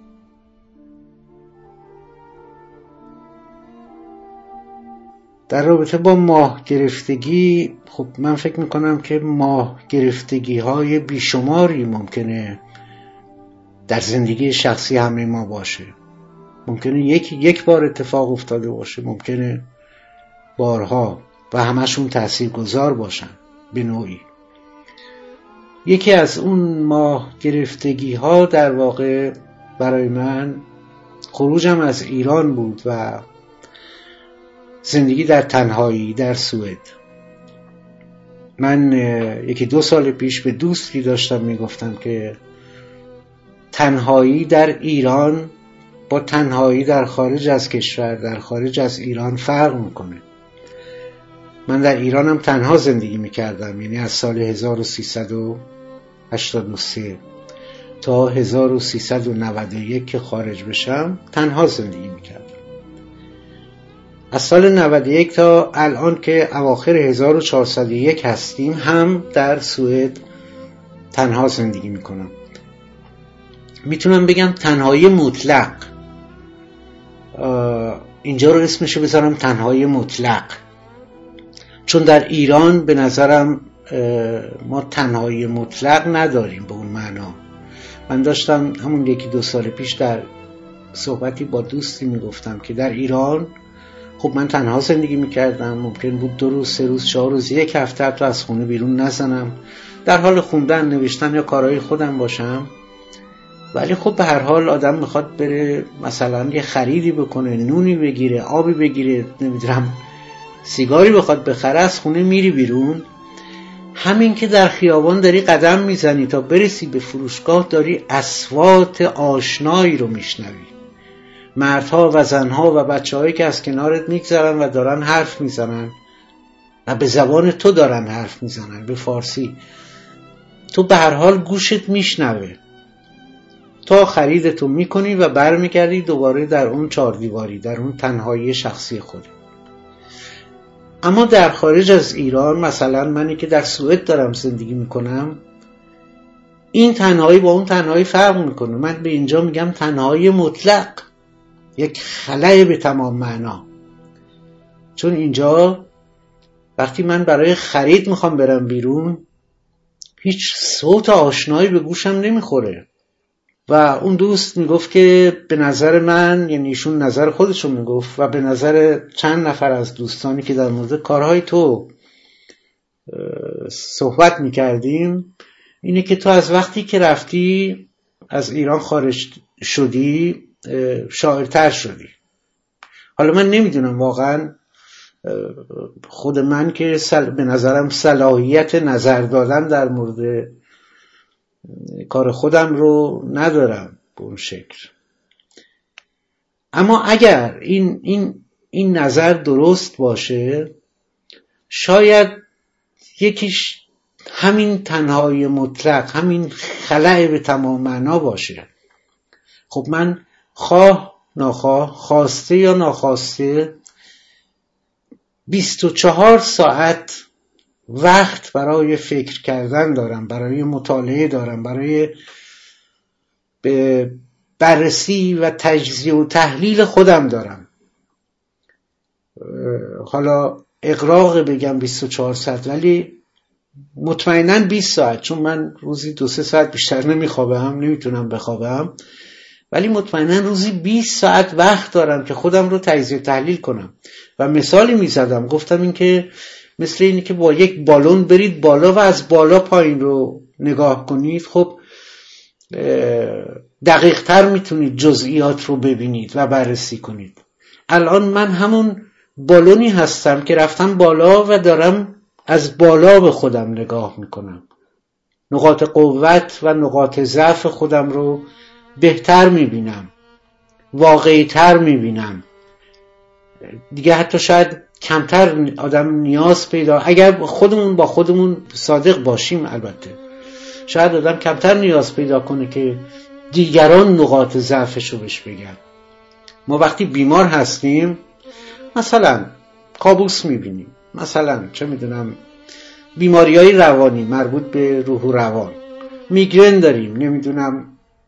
I: در رابطه با ماه گرفتگی، خب من فکر میکنم که ماه گرفتگی های بیشماری ممکنه در زندگی شخصی همه ما باشه. ممکنه یک بار اتفاق افتاده باشه، ممکنه بارها، و همشون تاثیرگذار باشن به نوعی. یکی از اون ماه گرفتگی ها در واقع برای من خروجم از ایران بود و زندگی در تنهایی در سوئد. من 1-2 سال پیش به دوستی داشتم میگفتم که تنهایی در ایران با تنهایی در خارج از کشور، در خارج از ایران فرق میکنه. من در ایرانم تنها زندگی میکردم، یعنی از سال 1383 تا 1391 که خارج بشم تنها زندگی میکردم. از سال 91 تا الان که اواخر 1401 هستیم هم در سوئد تنها زندگی میکنم. میتونم بگم تنهایی مطلق. اینجا رو اسمشو بذارم تنهایی مطلق، چون در ایران به نظرم ما تنهایی مطلق نداریم به اون معنا. من داشتم همون 1-2 سال پیش در صحبتی با دوستی میگفتم که در ایران خب من تنها زندگی میکردم، ممکن بود 2 روز 3 روز 4 روز 1 هفته حتی از خونه بیرون نزنم، در حال خوندن نوشتن یا کارهای خودم باشم. ولی خب به هر حال آدم میخواد بره مثلا یه خریدی بکنه، نونی بگیره، آبی بگیره، نمیدونم سیگاری بخواد بخره، از خونه میری بیرون. همین که در خیابان داری قدم میزنی تا برسی به فروشگاه داری اصوات آشنایی رو میشنوی، مردها و زنها و بچه‌هایی که از کنارت میگذرن و دارن حرف میزنن و به زبان تو دارن حرف میزنن، به فارسی. تو به هر حال گوشت میشنوه تا خریدتو میکنی و برمیگردی دوباره در اون 4 دیواری، در اون تنهایی شخصی خودت. اما در خارج از ایران، مثلا منی که در سوئد دارم زندگی میکنم، این تنهایی با اون تنهایی فرق میکنه. من به اینجا میگم تنهایی مطلق، یک خلأ به تمام معنا. چون اینجا وقتی من برای خرید میخوام برم بیرون، هیچ صوت آشنایی به گوشم نمیخوره. و اون دوست میگفت که به نظر من، یعنی ایشون نظر خودشون میگفت و به نظر چند نفر از دوستانی که در مورد کارهای تو صحبت میکردیم، اینه که تو از وقتی که رفتی از ایران خارج شدی شاعرتر شدی. حالا من نمیدونم واقعا، خود من که به نظرم صلاحیت نظر دادن در مورد کار خودم رو ندارم به اون شکل. اما اگر این نظر درست باشه، شاید یکیش همین تنهایی مطلق، همین خلأ به تمام معنا باشه. خب من خواه ناخواه، خواسته یا ناخواسته، 24 ساعت وقت برای فکر کردن دارم، برای مطالعه دارم، برای بررسی و تجزیه و تحلیل خودم دارم. حالا اغراق بگم 24 ساعت، ولی مطمئناً 20 ساعت، چون من روزی 2-3 ساعت بیشتر نمیخوابم، نمیتونم بخوابم، ولی مطمئناً روزی 20 ساعت وقت دارم که خودم رو تجزیه و تحلیل کنم. و مثالی میزدم، گفتم این که مثل اینه که با یک بالون برید بالا و از بالا پایین رو نگاه کنید، خب دقیق تر میتونید جزئیات رو ببینید و بررسی کنید. الان من همون بالونی هستم که رفتم بالا و دارم از بالا به خودم نگاه میکنم، نقاط قوت و نقاط ضعف خودم رو بهتر میبینم، واقعی تر میبینم. دیگه حتی شاید کمتر آدم نیاز پیدا، اگر خودمون با خودمون صادق باشیم البته، شاید آدم کمتر نیاز پیدا کنه که دیگران نقاط ضعفشو بهش بگن. ما وقتی بیمار هستیم مثلا کابوس میبینیم، مثلا چه میدونم بیماری‌های روانی مربوط به روح و روان، میگرن داریم، نمیدونم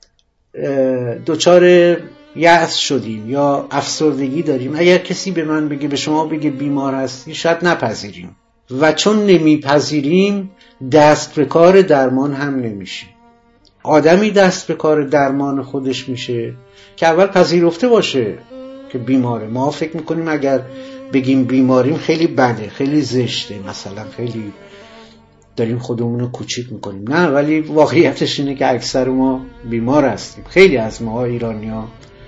I: دچار یأس شدیم یا افسردگی داریم، اگر کسی به من بگه، به شما بگه بیمار هستی، شاید نپذیریم و چون نمیپذیریم دست به کار درمان هم نمیشیم. آدمی دست به کار درمان خودش میشه که اول پذیرفته باشه که بیماره. ما فکر میکنیم اگر بگیم بیماریم خیلی بده، خیلی زشته، مثلا خیلی داریم خودمون رو کوچیک میکنیم. نه، ولی واقعیتش اینه که اکثر ما بیمار هستیم. خیلی از ما ایرانی‌ها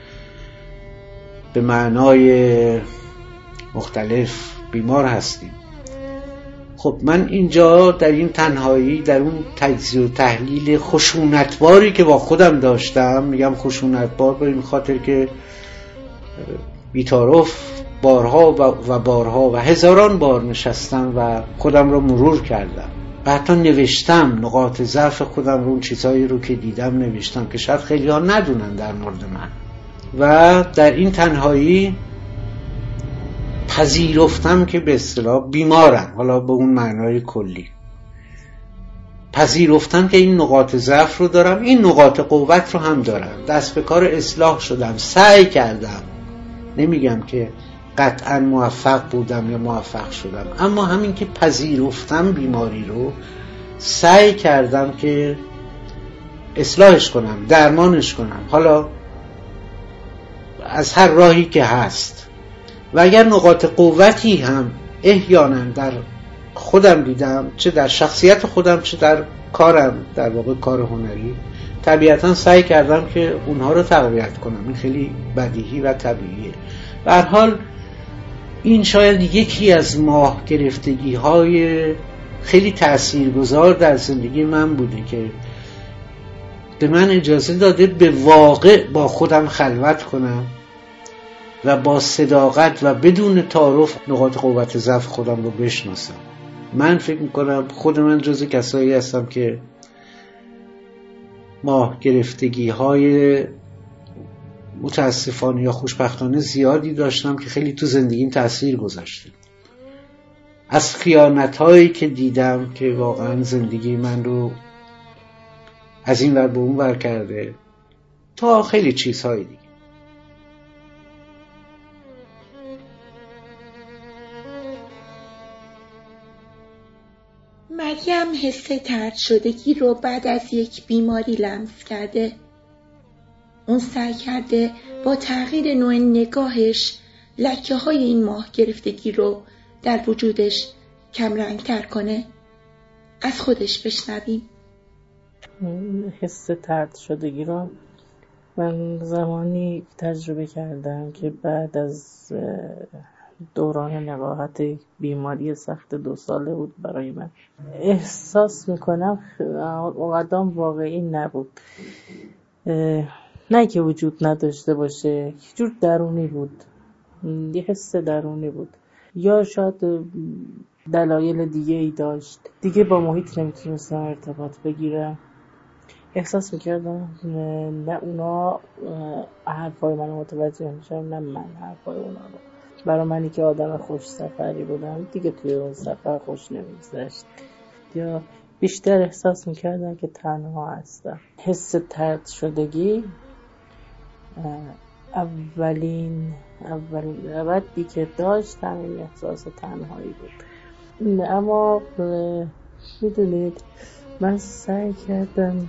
I: به معنای مختلف بیمار هستیم. خب من اینجا در این تنهایی، در اون تجزیه و تحلیل خشونتباری که با خودم داشتم، میگم خشونتبار به این خاطر که بی‌تعارف بارها و بارها و هزاران بار نشستم و خودم رو مرور کردم و حتی نوشتم نقاط ضعف خودم رو، اون چیزایی رو که دیدم نوشتم که شاید خیلی ها ندونن در مورد من. و در این تنهایی پذیرفتم که به اصطلاح بیمارم، حالا به اون معنای کلی. پذیرفتم که این نقاط ضعف رو دارم، این نقاط قوت رو هم دارم. دست به کار اصلاح شدم، سعی کردم. نمیگم که قطعا موفق بودم یا موفق شدم، اما همین که پذیرفتم بیماری رو، سعی کردم که اصلاحش کنم، درمانش کنم، حالا از هر راهی که هست. و اگر نقاط قوتی هم احیانا در خودم دیدم، چه در شخصیت خودم چه در کارم، در واقع کار هنری، طبیعتا سعی کردم که اونها رو تقویت کنم. این خیلی بدیهی و طبیعیه. به هر حال این شاید یکی از ماه گرفتگی های خیلی تاثیرگذار در زندگی من بوده که به من اجازه داده به واقع با خودم خلوت کنم و با صداقت و بدون تعارف نقاط قوت ضعف خودم رو بشناسم. من فکر میکنم خود من جز کسایی هستم که ماه گرفتگی های متاسفانه یا خوشبختانه زیادی داشتم که خیلی تو زندگیم تأثیر گذاشته. از خیانت هایی که دیدم که واقعا زندگی من رو از این ور به اون ور کرده، تا خیلی چیزهای دیگه.
E: مریم حس طرد شدگی رو بعد از یک بیماری لمس کرده. اون سعی کرده با تغییر نوع نگاهش لکه های این ماه گرفتگی رو در وجودش کم رنگ تر کنه. از خودش بشنویم.
A: حس طرد شدگی رو من زمانی تجربه کردم که بعد از دوران نقاهت بیماری سخت 2 ساله بود برای من. احساس میکنم اقدام واقعی نبود، نه که وجود نداشته باشه، یه جور درونی بود، یه حس درونی بود، یا شاید دلایل دیگه ای داشت. دیگه با محیط نمیتونستم ارتباط بگیرم. احساس میکردم نه اونا حرفای من متوجه میشم، نه من حرفای اونا رو. برای منی که آدم خوش سفری بودم دیگه توی اون سفر خوش نمیگذشت، یا بیشتر احساس میکردم که تنها هستم. حس طرد شدگی اولین ردی که داشت همین احساس تنهایی بود. اما میدونید من سعی کردم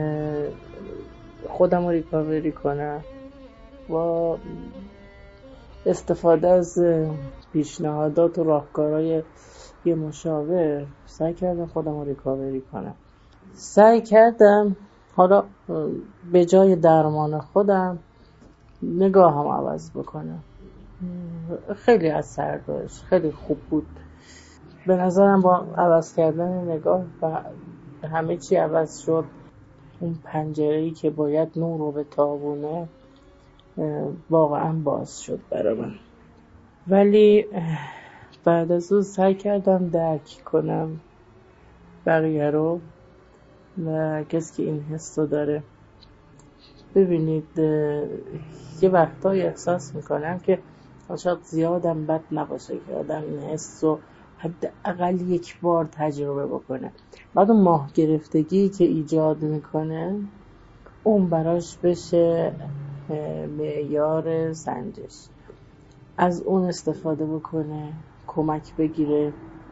A: خودم رو ریکاوری کنم با استفاده از پیشنهادات و راهکارهای یه مشاور. سعی کردم خودم رو ریکاوری کنم. سعی کردم حالا به جای درمان خودم نگاهم عوض بکنم. خیلی اثر داشت، خیلی خوب بود. به نظرم با عوض کردن نگاه و همه چی عوض شد. اون پنجره‌ای که باید نور رو بتابونه واقعا باز شد برای من. ولی
J: بعد از اون سعی کردم درک کنم بقیه رو و کسی که این حس رو داره. ببینید یه وقتایی احساس میکنم که شاید زیادم بد نباشه که آدم این حس رو حداقل یک بار تجربه بکنه. بعد اون ماه گرفتگی که ایجاد میکنه اون براش بشه معیار سنجش، از اون استفاده بکنه، کمک بگیره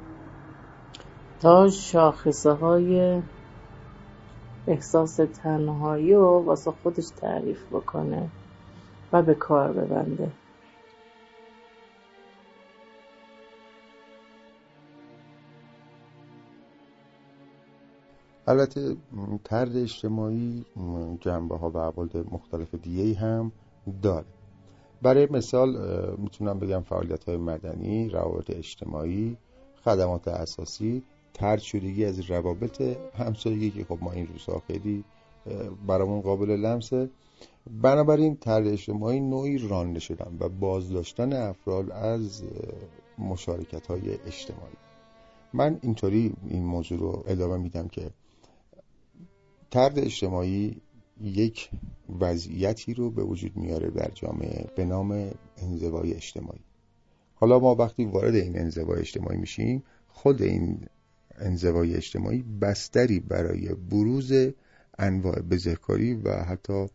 J: تا شاخصه های احساس تنهایی رو واسه خودش تعریف بکنه و به کار ببنده.
G: البته طرد اجتماعی جنبه ها و ابعاد مختلف دیگه‌ای هم داره. برای مثال میتونم بگم فعالیت های مدنی، روابط اجتماعی، خدمات اساسی، طرد شدگی از روابط همسایگی که خب ما این روزها خیلی برامون قابل لمسه. بنابراین طرد اجتماعی نوعی رانده شدن و بازداشتن افراد از مشارکت های اجتماعی. من اینطوری این موضوع رو ادامه میدم که طرد اجتماعی یک وضعیتی رو به وجود میاره در جامعه به نام انزوای اجتماعی. حالا ما وقتی وارد این انزوای اجتماعی میشیم، خود این انزوای اجتماعی بستری برای بروز انواع بزهکاری و حتی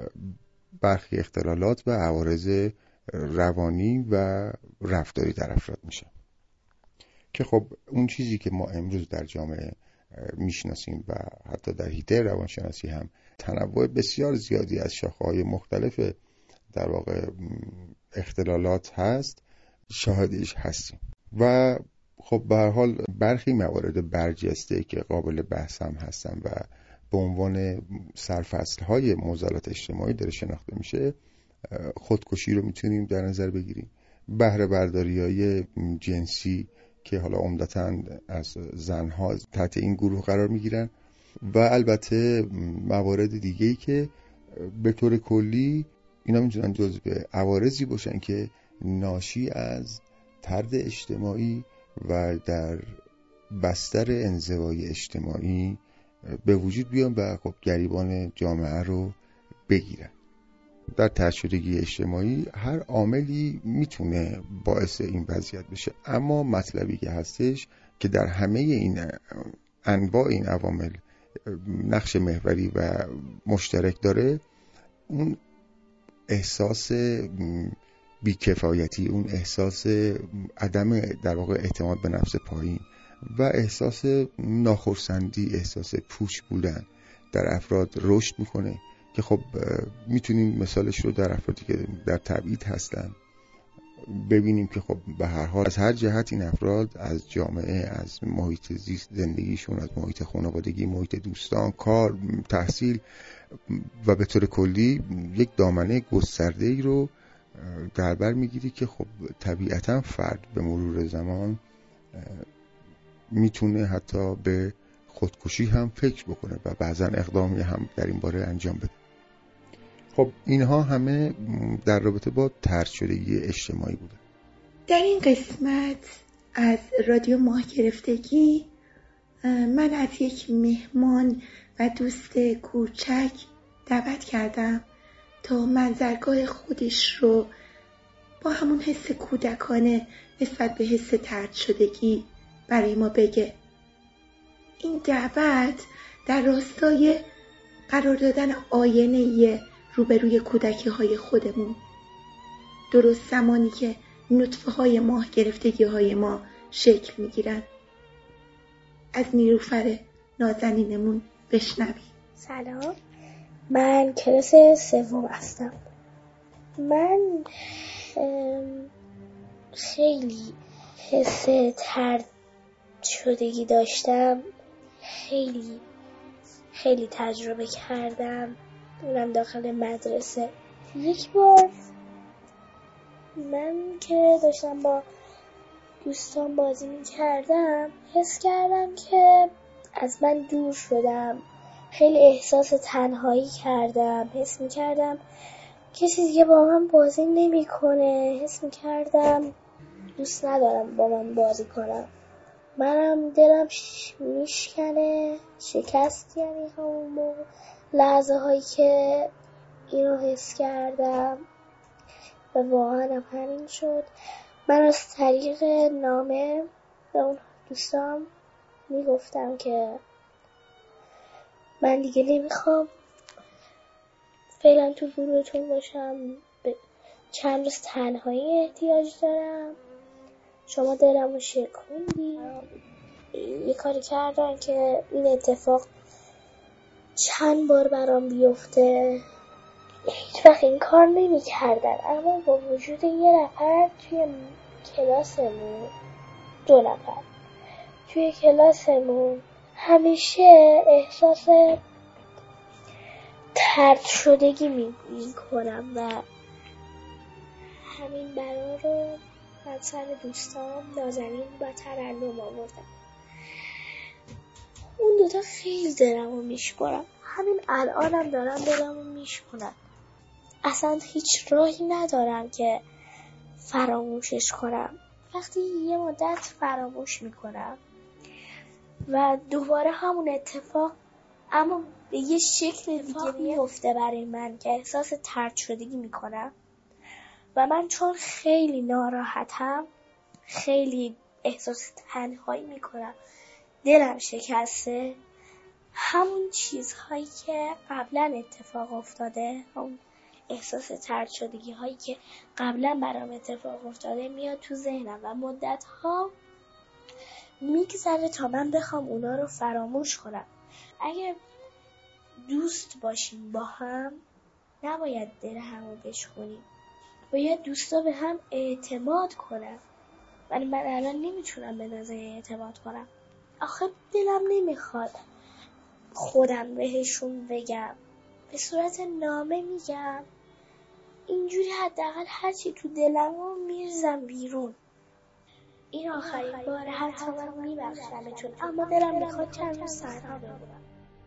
G: برخی اختلالات و عوارض روانی و رفتاری در افراد میشه که خب اون چیزی که ما امروز در جامعه میشناسیم و حتی در حیطه روانشناسی هم تنوع بسیار زیادی از شاخه‌های مختلف در واقع اختلالات هست، شاهدش هستیم. و خب به هر حال برخی موارد برجسته که قابل بحث هم هستن و به عنوان سرفصل‌های معضلات اجتماعی داره شناخته میشه، خودکشی رو میتونیم در نظر بگیریم، بهره برداری‌های جنسی که حالا عمدتاً از زنها تحت این گروه قرار میگیرن و البته موارد دیگه‌ای که به طور کلی اینا میتونن جزو عوارضی باشن که ناشی از طرد اجتماعی و در بستر انزوای اجتماعی به وجود بیان و خب گریبان جامعه رو بگیرن. در طرد شدگی اجتماعی هر عاملی میتونه باعث این وضعیت بشه، اما مطلبی که هستش که در همه این انواع این عوامل نقش محوری و مشترک داره، اون احساس بیکفایتی، اون احساس عدم در واقع اعتماد به نفس پایین و احساس ناخرسندی، احساس پوچ بودن در افراد رشد میکنه که خب میتونیم مثالش رو در افرادی که در تبعید هستن ببینیم که خب به هر حال از هر جهت این افراد از جامعه، از محیط زیست زندگیشون، از محیط خانوادگی، محیط دوستان، کار، تحصیل و به طور کلی یک دامنه گسترده‌ای رو در بر میگیری که خب طبیعتاً فرد به مرور زمان میتونه حتی به خودکشی هم فکر بکنه و بعضا اقدامی هم در این باره انجام بده. خب اینها همه در رابطه با طرد شدگی اجتماعی بوده.
E: در این قسمت از رادیو ماه گرفتگی من از یک مهمان و دوست کوچک دعوت کردم تا منظرگاه خودش رو با همون حس کودکانه نسبت به حس طرد شدگی برای ما بگه. این دعوت در راستای قرار دادن آینه روبروی کودکی های خودمون، درست زمانی که نطفه های ماه گرفتگی های ما شکل می گیرن. از نیلوفر نازنینمون بشنویم.
D: سلام، من کلاس 3 هستم. من خیلی حس طرد شدگی داشتم، خیلی تجربه کردم، اونم داخل مدرسه. یک بار من که داشتم با دوستان بازی می‌کردم حس کردم که از من دور شدم، خیلی احساس تنهایی کردم، حس می‌کردم کسی دیگه با من بازی نمی‌کنه، حس می‌کردم دوست ندارم با من بازی کنم. منم دلم میشکنه، شکست یعنی همون موقع لحظه هایی که اینو حس کردم و واقعا هم همین شد. من از طریق نامه به اون دوستام میگفتم که من دیگه نمیخوام فعلا تو گروهتون باشم، به چند روز تنهایی احتیاج دارم، شما دلمو شکوندی. یه کاری کردن که این اتفاق چند بار برام بیفته. هیچ وقت این کار نمی کردن، اما با وجود یه نفر توی کلاسمون، 2 نفر توی کلاسمون همیشه احساس طرد شدگی می کنم و همین بلا رو من سر دوستام نازنین و ترنم آوردم. اون دوتا خیلی دلمو میشکنم، همین الانم دارم دلمو میشکنم. اصلا هیچ راهی ندارم که فراموشش کنم. وقتی یه مدت فراموش میکنم و دوباره همون اتفاق اما به یه شکل دیگه میفته برای من که احساس طرد شدگی میکنم و من چون خیلی ناراحتم، خیلی احساس تنهایی میکنم، دلم شکسته، همون چیزهایی که قبلا اتفاق افتاده، همون احساس طرد شدگی هایی که قبلا برام اتفاق افتاده میاد تو ذهنم و مدت ها میگذره تا من بخوام اونا رو فراموش کنم. اگه دوست باشیم با هم نباید دل همو بشکنیم، باید دوستا به هم اعتماد کنم. ولی من الان نمیتونم به نظر اعتماد کنم. آخه دلم نمیخواد خودم بهشون بگم، به صورت نامه میگم، اینجوری حداقل هرچی تو دلمو میرزم بیرون. این آخرین بار حتی من میبخشمتون، اما دلم میخواد چند روز تنها بمونم.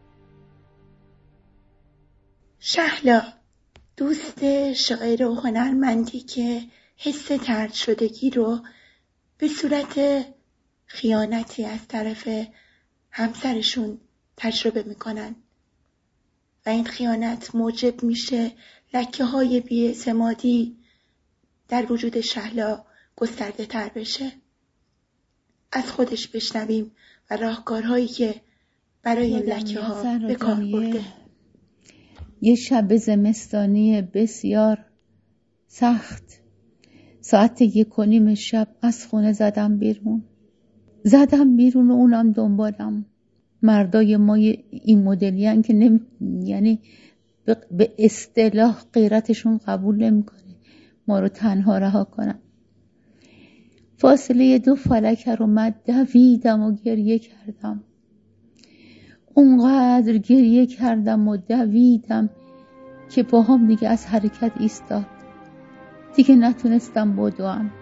E: شهلا، دوست شاعر و هنرمندی که حس طرد شدگی رو به صورت خیانتی از طرف همسرشون تجربه میکنن و این خیانت موجب میشه لکه‌های بی‌اعتمادی در وجود شهلا گسترده تر بشه. از خودش بشنویم و راهکارهایی که برای این لکه‌ها به کار برده.
K: یه شب زمستانی بسیار سخت، ساعت 1:30 شب از خونه زدم بیرون و اونم دنبالم. مردای ما این مدلی هن که یعنی به اصطلاح غیرتشون قبول نمیکنه ما رو تنها رها کنن. فاصله 2 فلک رو من دویدم و گریه کردم. اونقدر گریه کردم و دویدم که پاهام دیگه از حرکت ایستاد. دیگه نتونستم بدوم.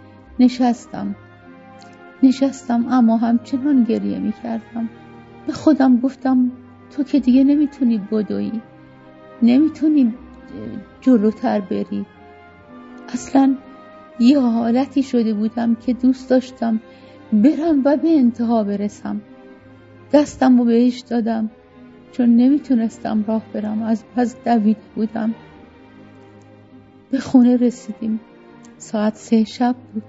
K: نشستم اما همچنان گریه میکردم. به خودم گفتم تو که دیگه نمیتونی بدوی، نمیتونی جلوتر بری. اصلا یه حالتی شده بودم که دوست داشتم برم و به انتها برسم. دستم رو بهش دادم چون نمیتونستم راه برم، از پس دویده بودم. به خونه رسیدیم، ساعت 3 شب بود.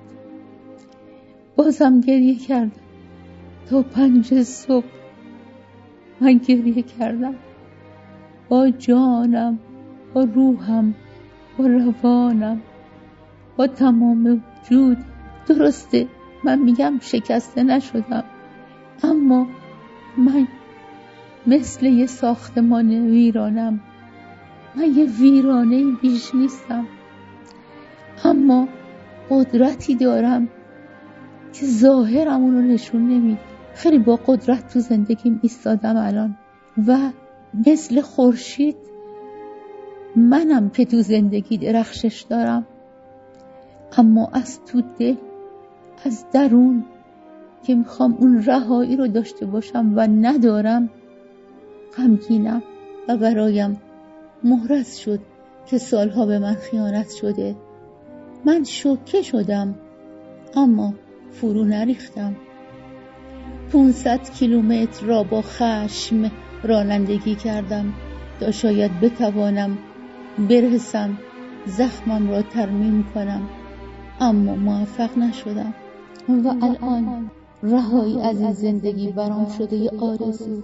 K: بازم گریه کردم تا 5 صبح. من گریه کردم با جانم، با روحم، با روانم، با تمام وجود. درسته من میگم شکسته نشدم، اما من مثل یه ساختمان ویرانم. من یه ویرانه بیش نیستم، اما قدرتی دارم که ظاهرم اونو نشون نمیده. خیلی با قدرت تو زندگیم ایستادم الان و مثل خورشید منم که تو زندگی درخشش دارم، اما از تو دل، از درون که میخوام اون رهایی رو داشته باشم و ندارم، غمگینم و برایم محرز شد که سالها به من خیانت شده. من شوکه شدم اما فرو نریختم. 500 کیلومتر را با خشم رانندگی کردم تا شاید بتوانم برسم زخمم را ترمیم کنم، اما موفق نشدم و الان رهایی از این زندگی برام شده ی آرزو.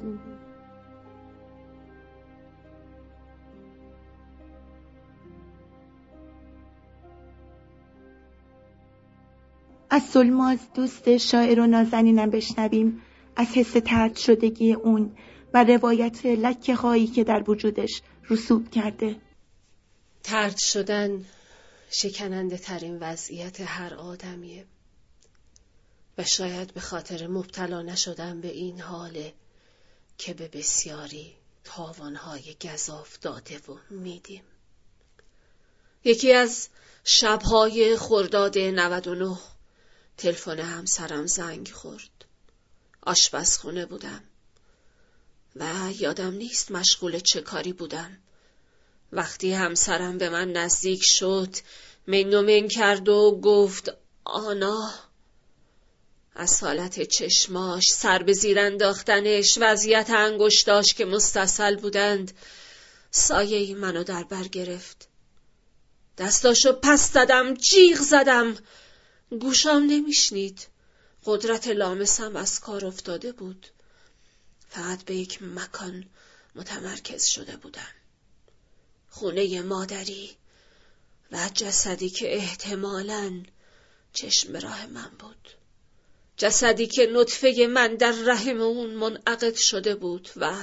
E: از سلماز دوست شاعر و نازنینم بشنویم از حس طرد شدگی اون و روایت لکه هایی که در وجودش رسوب کرده.
L: طرد شدن شکننده ترین وضعیت هر آدمیه و شاید به خاطر مبتلا نشدن به این حاله که به بسیاری تاوانهای گزاف داده و میدیم. یکی از شبهای خرداد 99 تلفن همسرم زنگ خورد. آشپزخونه بودم و یادم نیست مشغول چه کاری بودم. وقتی همسرم به من نزدیک شد من کرد و گفت آنا. از حالت چشماش، سر به زیر انداختنش، وضعیت انگشتاش که مستصل بودند، سایه‌ای منو در بر گرفت. دستاشو پس زدم، جیغ زدم. گوشام نمیشنید. قدرت لامسم از کار افتاده بود. فقط به یک مکان متمرکز شده بودم. خونه مادری و جسدی که احتمالاً چشم به راه من بود. جسدی که نطفه من در رحم اون منعقد شده بود و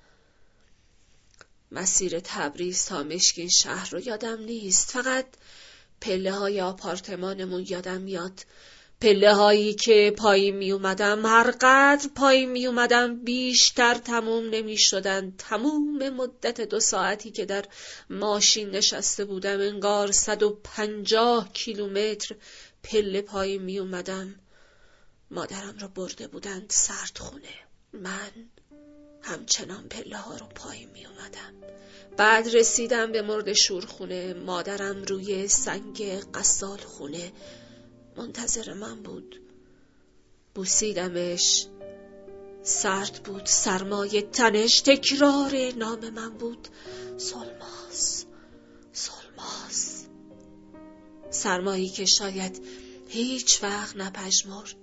L: مسیر تبریز تا مشکین شهر رو یادم نیست. فقط پله های آپارتمانمون یادم میاد. پله هایی که پایین می اومدم، هر قدر پایین می اومدم بیشتر تموم نمی شدن. تموم مدت 2 ساعتی که در ماشین نشسته بودم انگار 150 کیلومتر پله پایین می اومدم. مادرم را برده بودند سردخونه. من همچنان پله ها رو پایین می اومدم. بعد رسیدم به مرد شورخونه. مادرم روی سنگ غسال خونه منتظر من بود. بوسیدمش. سرد بود. سرمای تنش تکرار نام من بود. سلماز، سلماز. سرمایی که شاید هیچ وقت نپژمرد.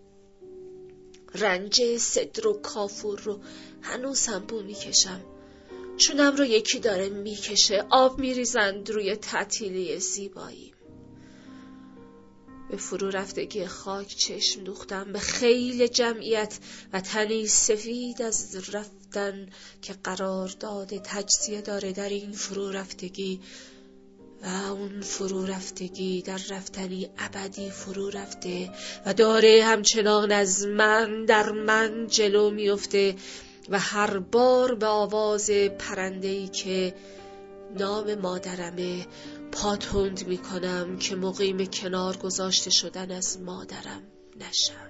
L: رنج صدر و کافور رو هنوز هم بو میکشم. چونم رو یکی داره میکشه. آب میریزند روی تعطیلی زیبایی. به فرو رفتگی خاک چشم دوختم، به خیل جمعیت و تنی سفید از رفتن که قرارداد تجزیه داره در این فرو رفتگی و اون فرو رفتگی در رفتنی ابدی فرو رفته و داره همچنان از من در من جلو میفته و هر بار به آواز پرنده‌ای که نام مادرمه پا تند میکنم که مقیم کنار گذاشته شدن از مادرم نشم.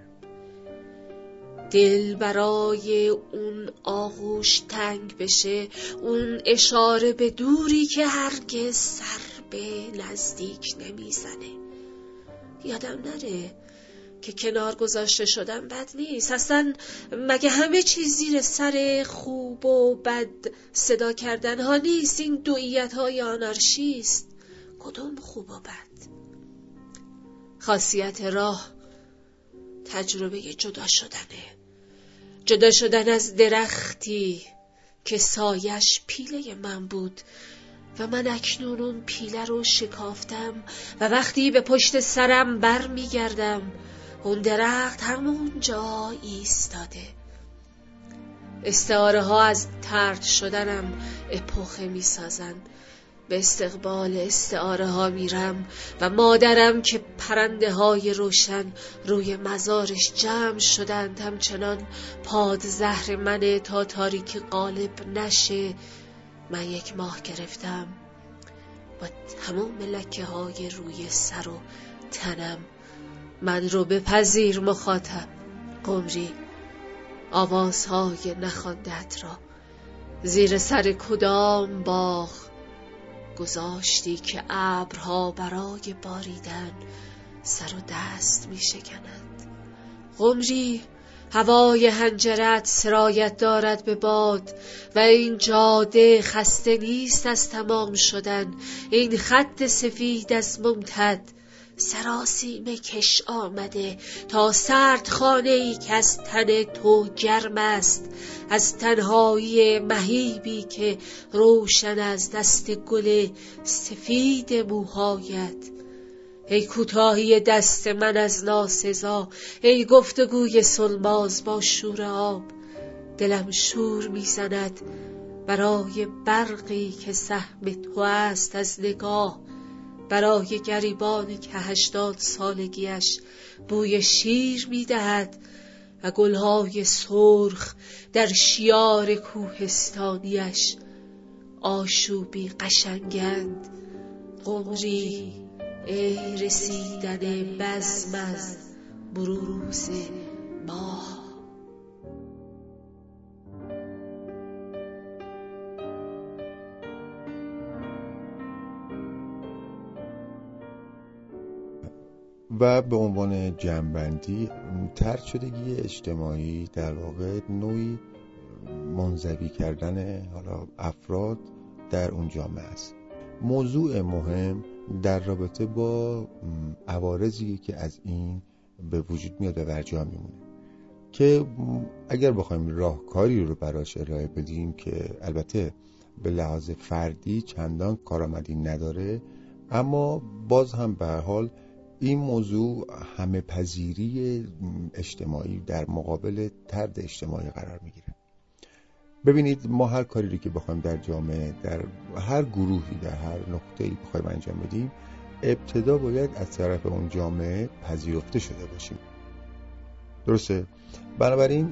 L: دل برای اون آغوش تنگ بشه، اون اشاره به دوری که هرگز سر به نزدیک نمیزنه. یادم نره که کنار گذاشته شدن بد نیست. اصلا مگه همه چیز زیر سر خوب و بد صدا کردن ها نیست؟ این دوئیت های آنارشیست. کدوم خوب و بد؟ خاصیت راه تجربه جدا شدنه. جدا شدن از درختی که سایش پیله من بود و من اکنون اون پیله رو شکافتم و وقتی به پشت سرم بر می گردم اون درخت همون جا ایستاده. استعاره ها از طرد شدنم اپوخه می سازن. به استقبال استعاره ها میرم و مادرم که پرنده های روشن روی مزارش جمع شدند همچنان پادزهر منه تا تاریکی غالب نشه. من 1 ماه گرفتم با تمام لکه های روی سر و تنم. من رو بپذیر مخاطب قمری. آوازهای نخوانده‌ات را زیر سر کدام باغ گذاشتی که ابرها برای باریدن سر و دست می شکنند. قمری، هوای حنجرت سرایت دارد به باد و این جاده خسته نیست از تمام شدن. این خط سفید از ممتد سراسیمه کش آمده تا سرد خانه‌ای که از تن تو گرم است، از تنهایی مهیبی که روشن از دست گل سفید موهایت. ای کوتاهی دست من از ناسزا، ای گفتگوی سلماز با شور آب. دلم شور میزند برای برقی که سهم تو است از نگاه، برای گریبانی که 80 سالگیش بوی شیر میدهد و گلهای سرخ در شیار کوهستانیش آشوبی قشنگند. قمری، ای رسیدن بزم از بروز ماه.
G: و به عنوان جمع‌بندی، طرد شدگی اجتماعی در واقع نوعی منزوی کردن حالا افراد در اون جامعه است. موضوع مهم در رابطه با عوارضی که از این به وجود میاد و برجا میمونه که اگر بخوایم راهکاری رو براش ارائه بدیم که البته به لحاظ فردی چندان کارآمدی نداره، اما باز هم به هر حال این موضوع همه پذیری اجتماعی در مقابل طرد اجتماعی قرار میگیره. ببینید، ما هر کاری رو که بخوایم در جامعه، در هر گروهی، در هر نقطه‌ای بخوایم انجام بدیم، ابتدا باید از طرف اون جامعه پذیرفته شده باشیم. درسته؟ بنابراین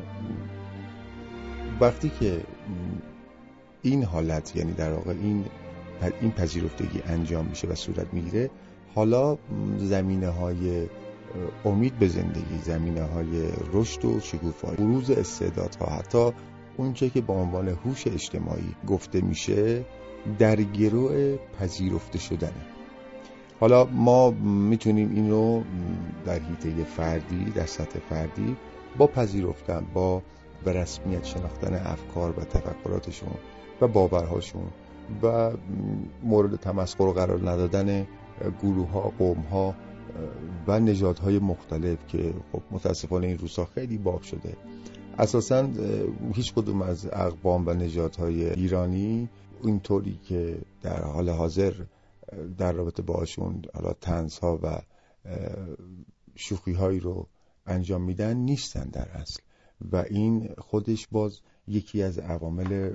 G: وقتی که این حالت، یعنی در واقع این پذیرفتگی انجام میشه و صورت میگیره، حالا زمینه‌های امید به زندگی، زمینه‌های رشد و شکوفایی، بروز استعدادها، حتی اونچه که با عنوان هوش اجتماعی گفته میشه، در گروه پذیرفته شدنه. حالا ما میتونیم این رو در حیطه فردی، در سطح فردی، با پذیرفتن، با به رسمیت شناختن افکار و تفکراتشون و باورهاشون و مورد تمسخر قرار ندادن گروه‌ها، قوم‌ها و نژادهای مختلف که خب متاسفانه این روزها خیلی باب شده. اساساً هیچ کدوم از اقوام و نژادهای ایرانی اینطوری که در حال حاضر در رابطه باشون حالا طنزها و شوخی‌هایی رو انجام میدن نیستن در اصل، و این خودش باز یکی از عوامل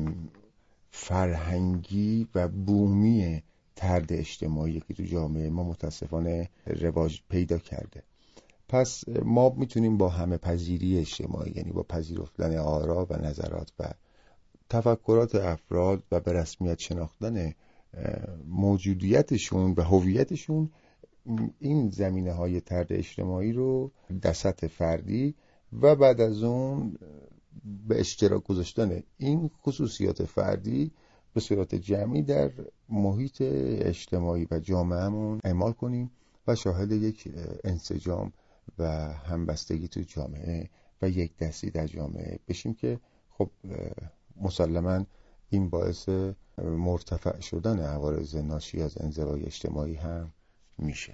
G: فرهنگی و بومی طرد اجتماعی که تو جامعه ما متاسفانه رواج پیدا کرده. پس ما میتونیم با همه پذیری اجتماعی، یعنی با پذیرفتن آرا و نظرات و تفکرات افراد و به رسمیت شناختن موجودیتشون و هویتشون، این زمینه‌های طرد اجتماعی رو در سطح فردی و بعد از اون به اشتراک گذاشتن این خصوصیات فردی به صورت جمعی در محیط اجتماعی و جامعهمون اعمال کنیم و شاهد یک انسجام و همبستگی تو جامعه و یک دستی در جامعه بشیم که خب مسلماً این باعث مرتفع شدن عوارض ناشی از انزوای اجتماعی هم میشه.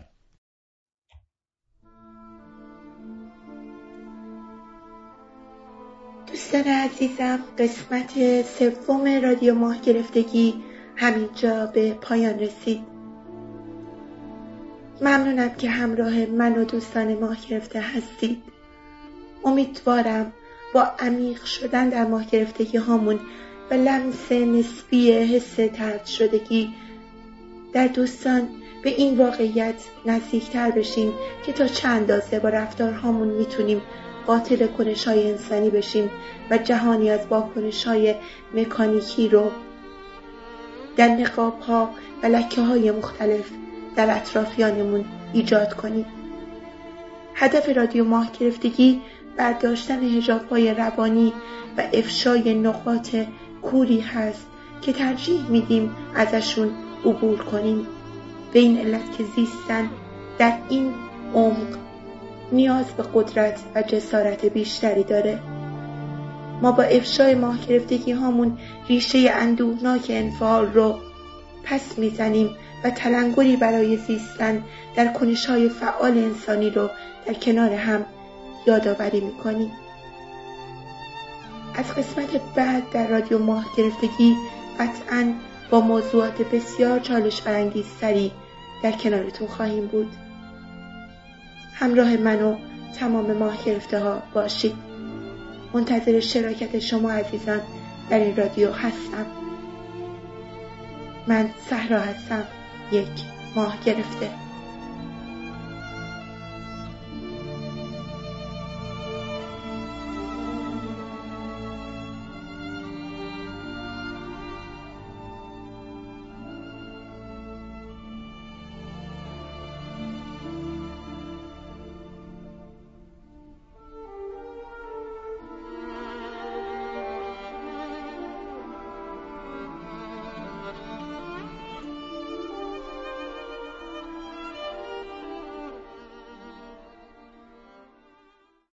E: دوستان عزیزم، قسمت سوم رادیو ماه گرفتگی همینجا به پایان رسید. ممنونم که همراه من و دوستان ماه گرفته هستید. امیدوارم با عمیق شدن در ماه گرفتگی هامون و لمس نسبی حس طرد شدگی در دوستان به این واقعیت نزدیکتر بشیم که تا چه اندازه با رفتارهامون میتونیم قاتل کنش‌های انسانی بشیم و جهانی از واکنش‌های مکانیکی رو در نقاب‌ها و لکه‌های مختلف در اطرافیانمون ایجاد کنیم. هدف رادیو ماه گرفتگی برداشتن حجاب‌های روانی و افشای نقاط کوری هست که ترجیح میدیم ازشون عبور کنیم. به این علت که زیستن در این عمق نیاز به قدرت و جسارت بیشتری داره. ما با افشای ماه گرفتگی هامون ریشه اندوهناک انفعال رو پس میزنیم و تلنگری برای زیستن در کنش‌های فعال انسانی رو در کنار هم یادآوری میکنیم. از قسمت بعد در رادیو ماه گرفتگی قطعاً با موضوعات بسیار چالش برانگیزتری در کنارتون خواهیم بود. همراه من و تمام ماه گرفته ها باشید. منتظر شراکت شما عزیزان در این رادیو هستم. من صحرا هستم، یک ماه گرفته.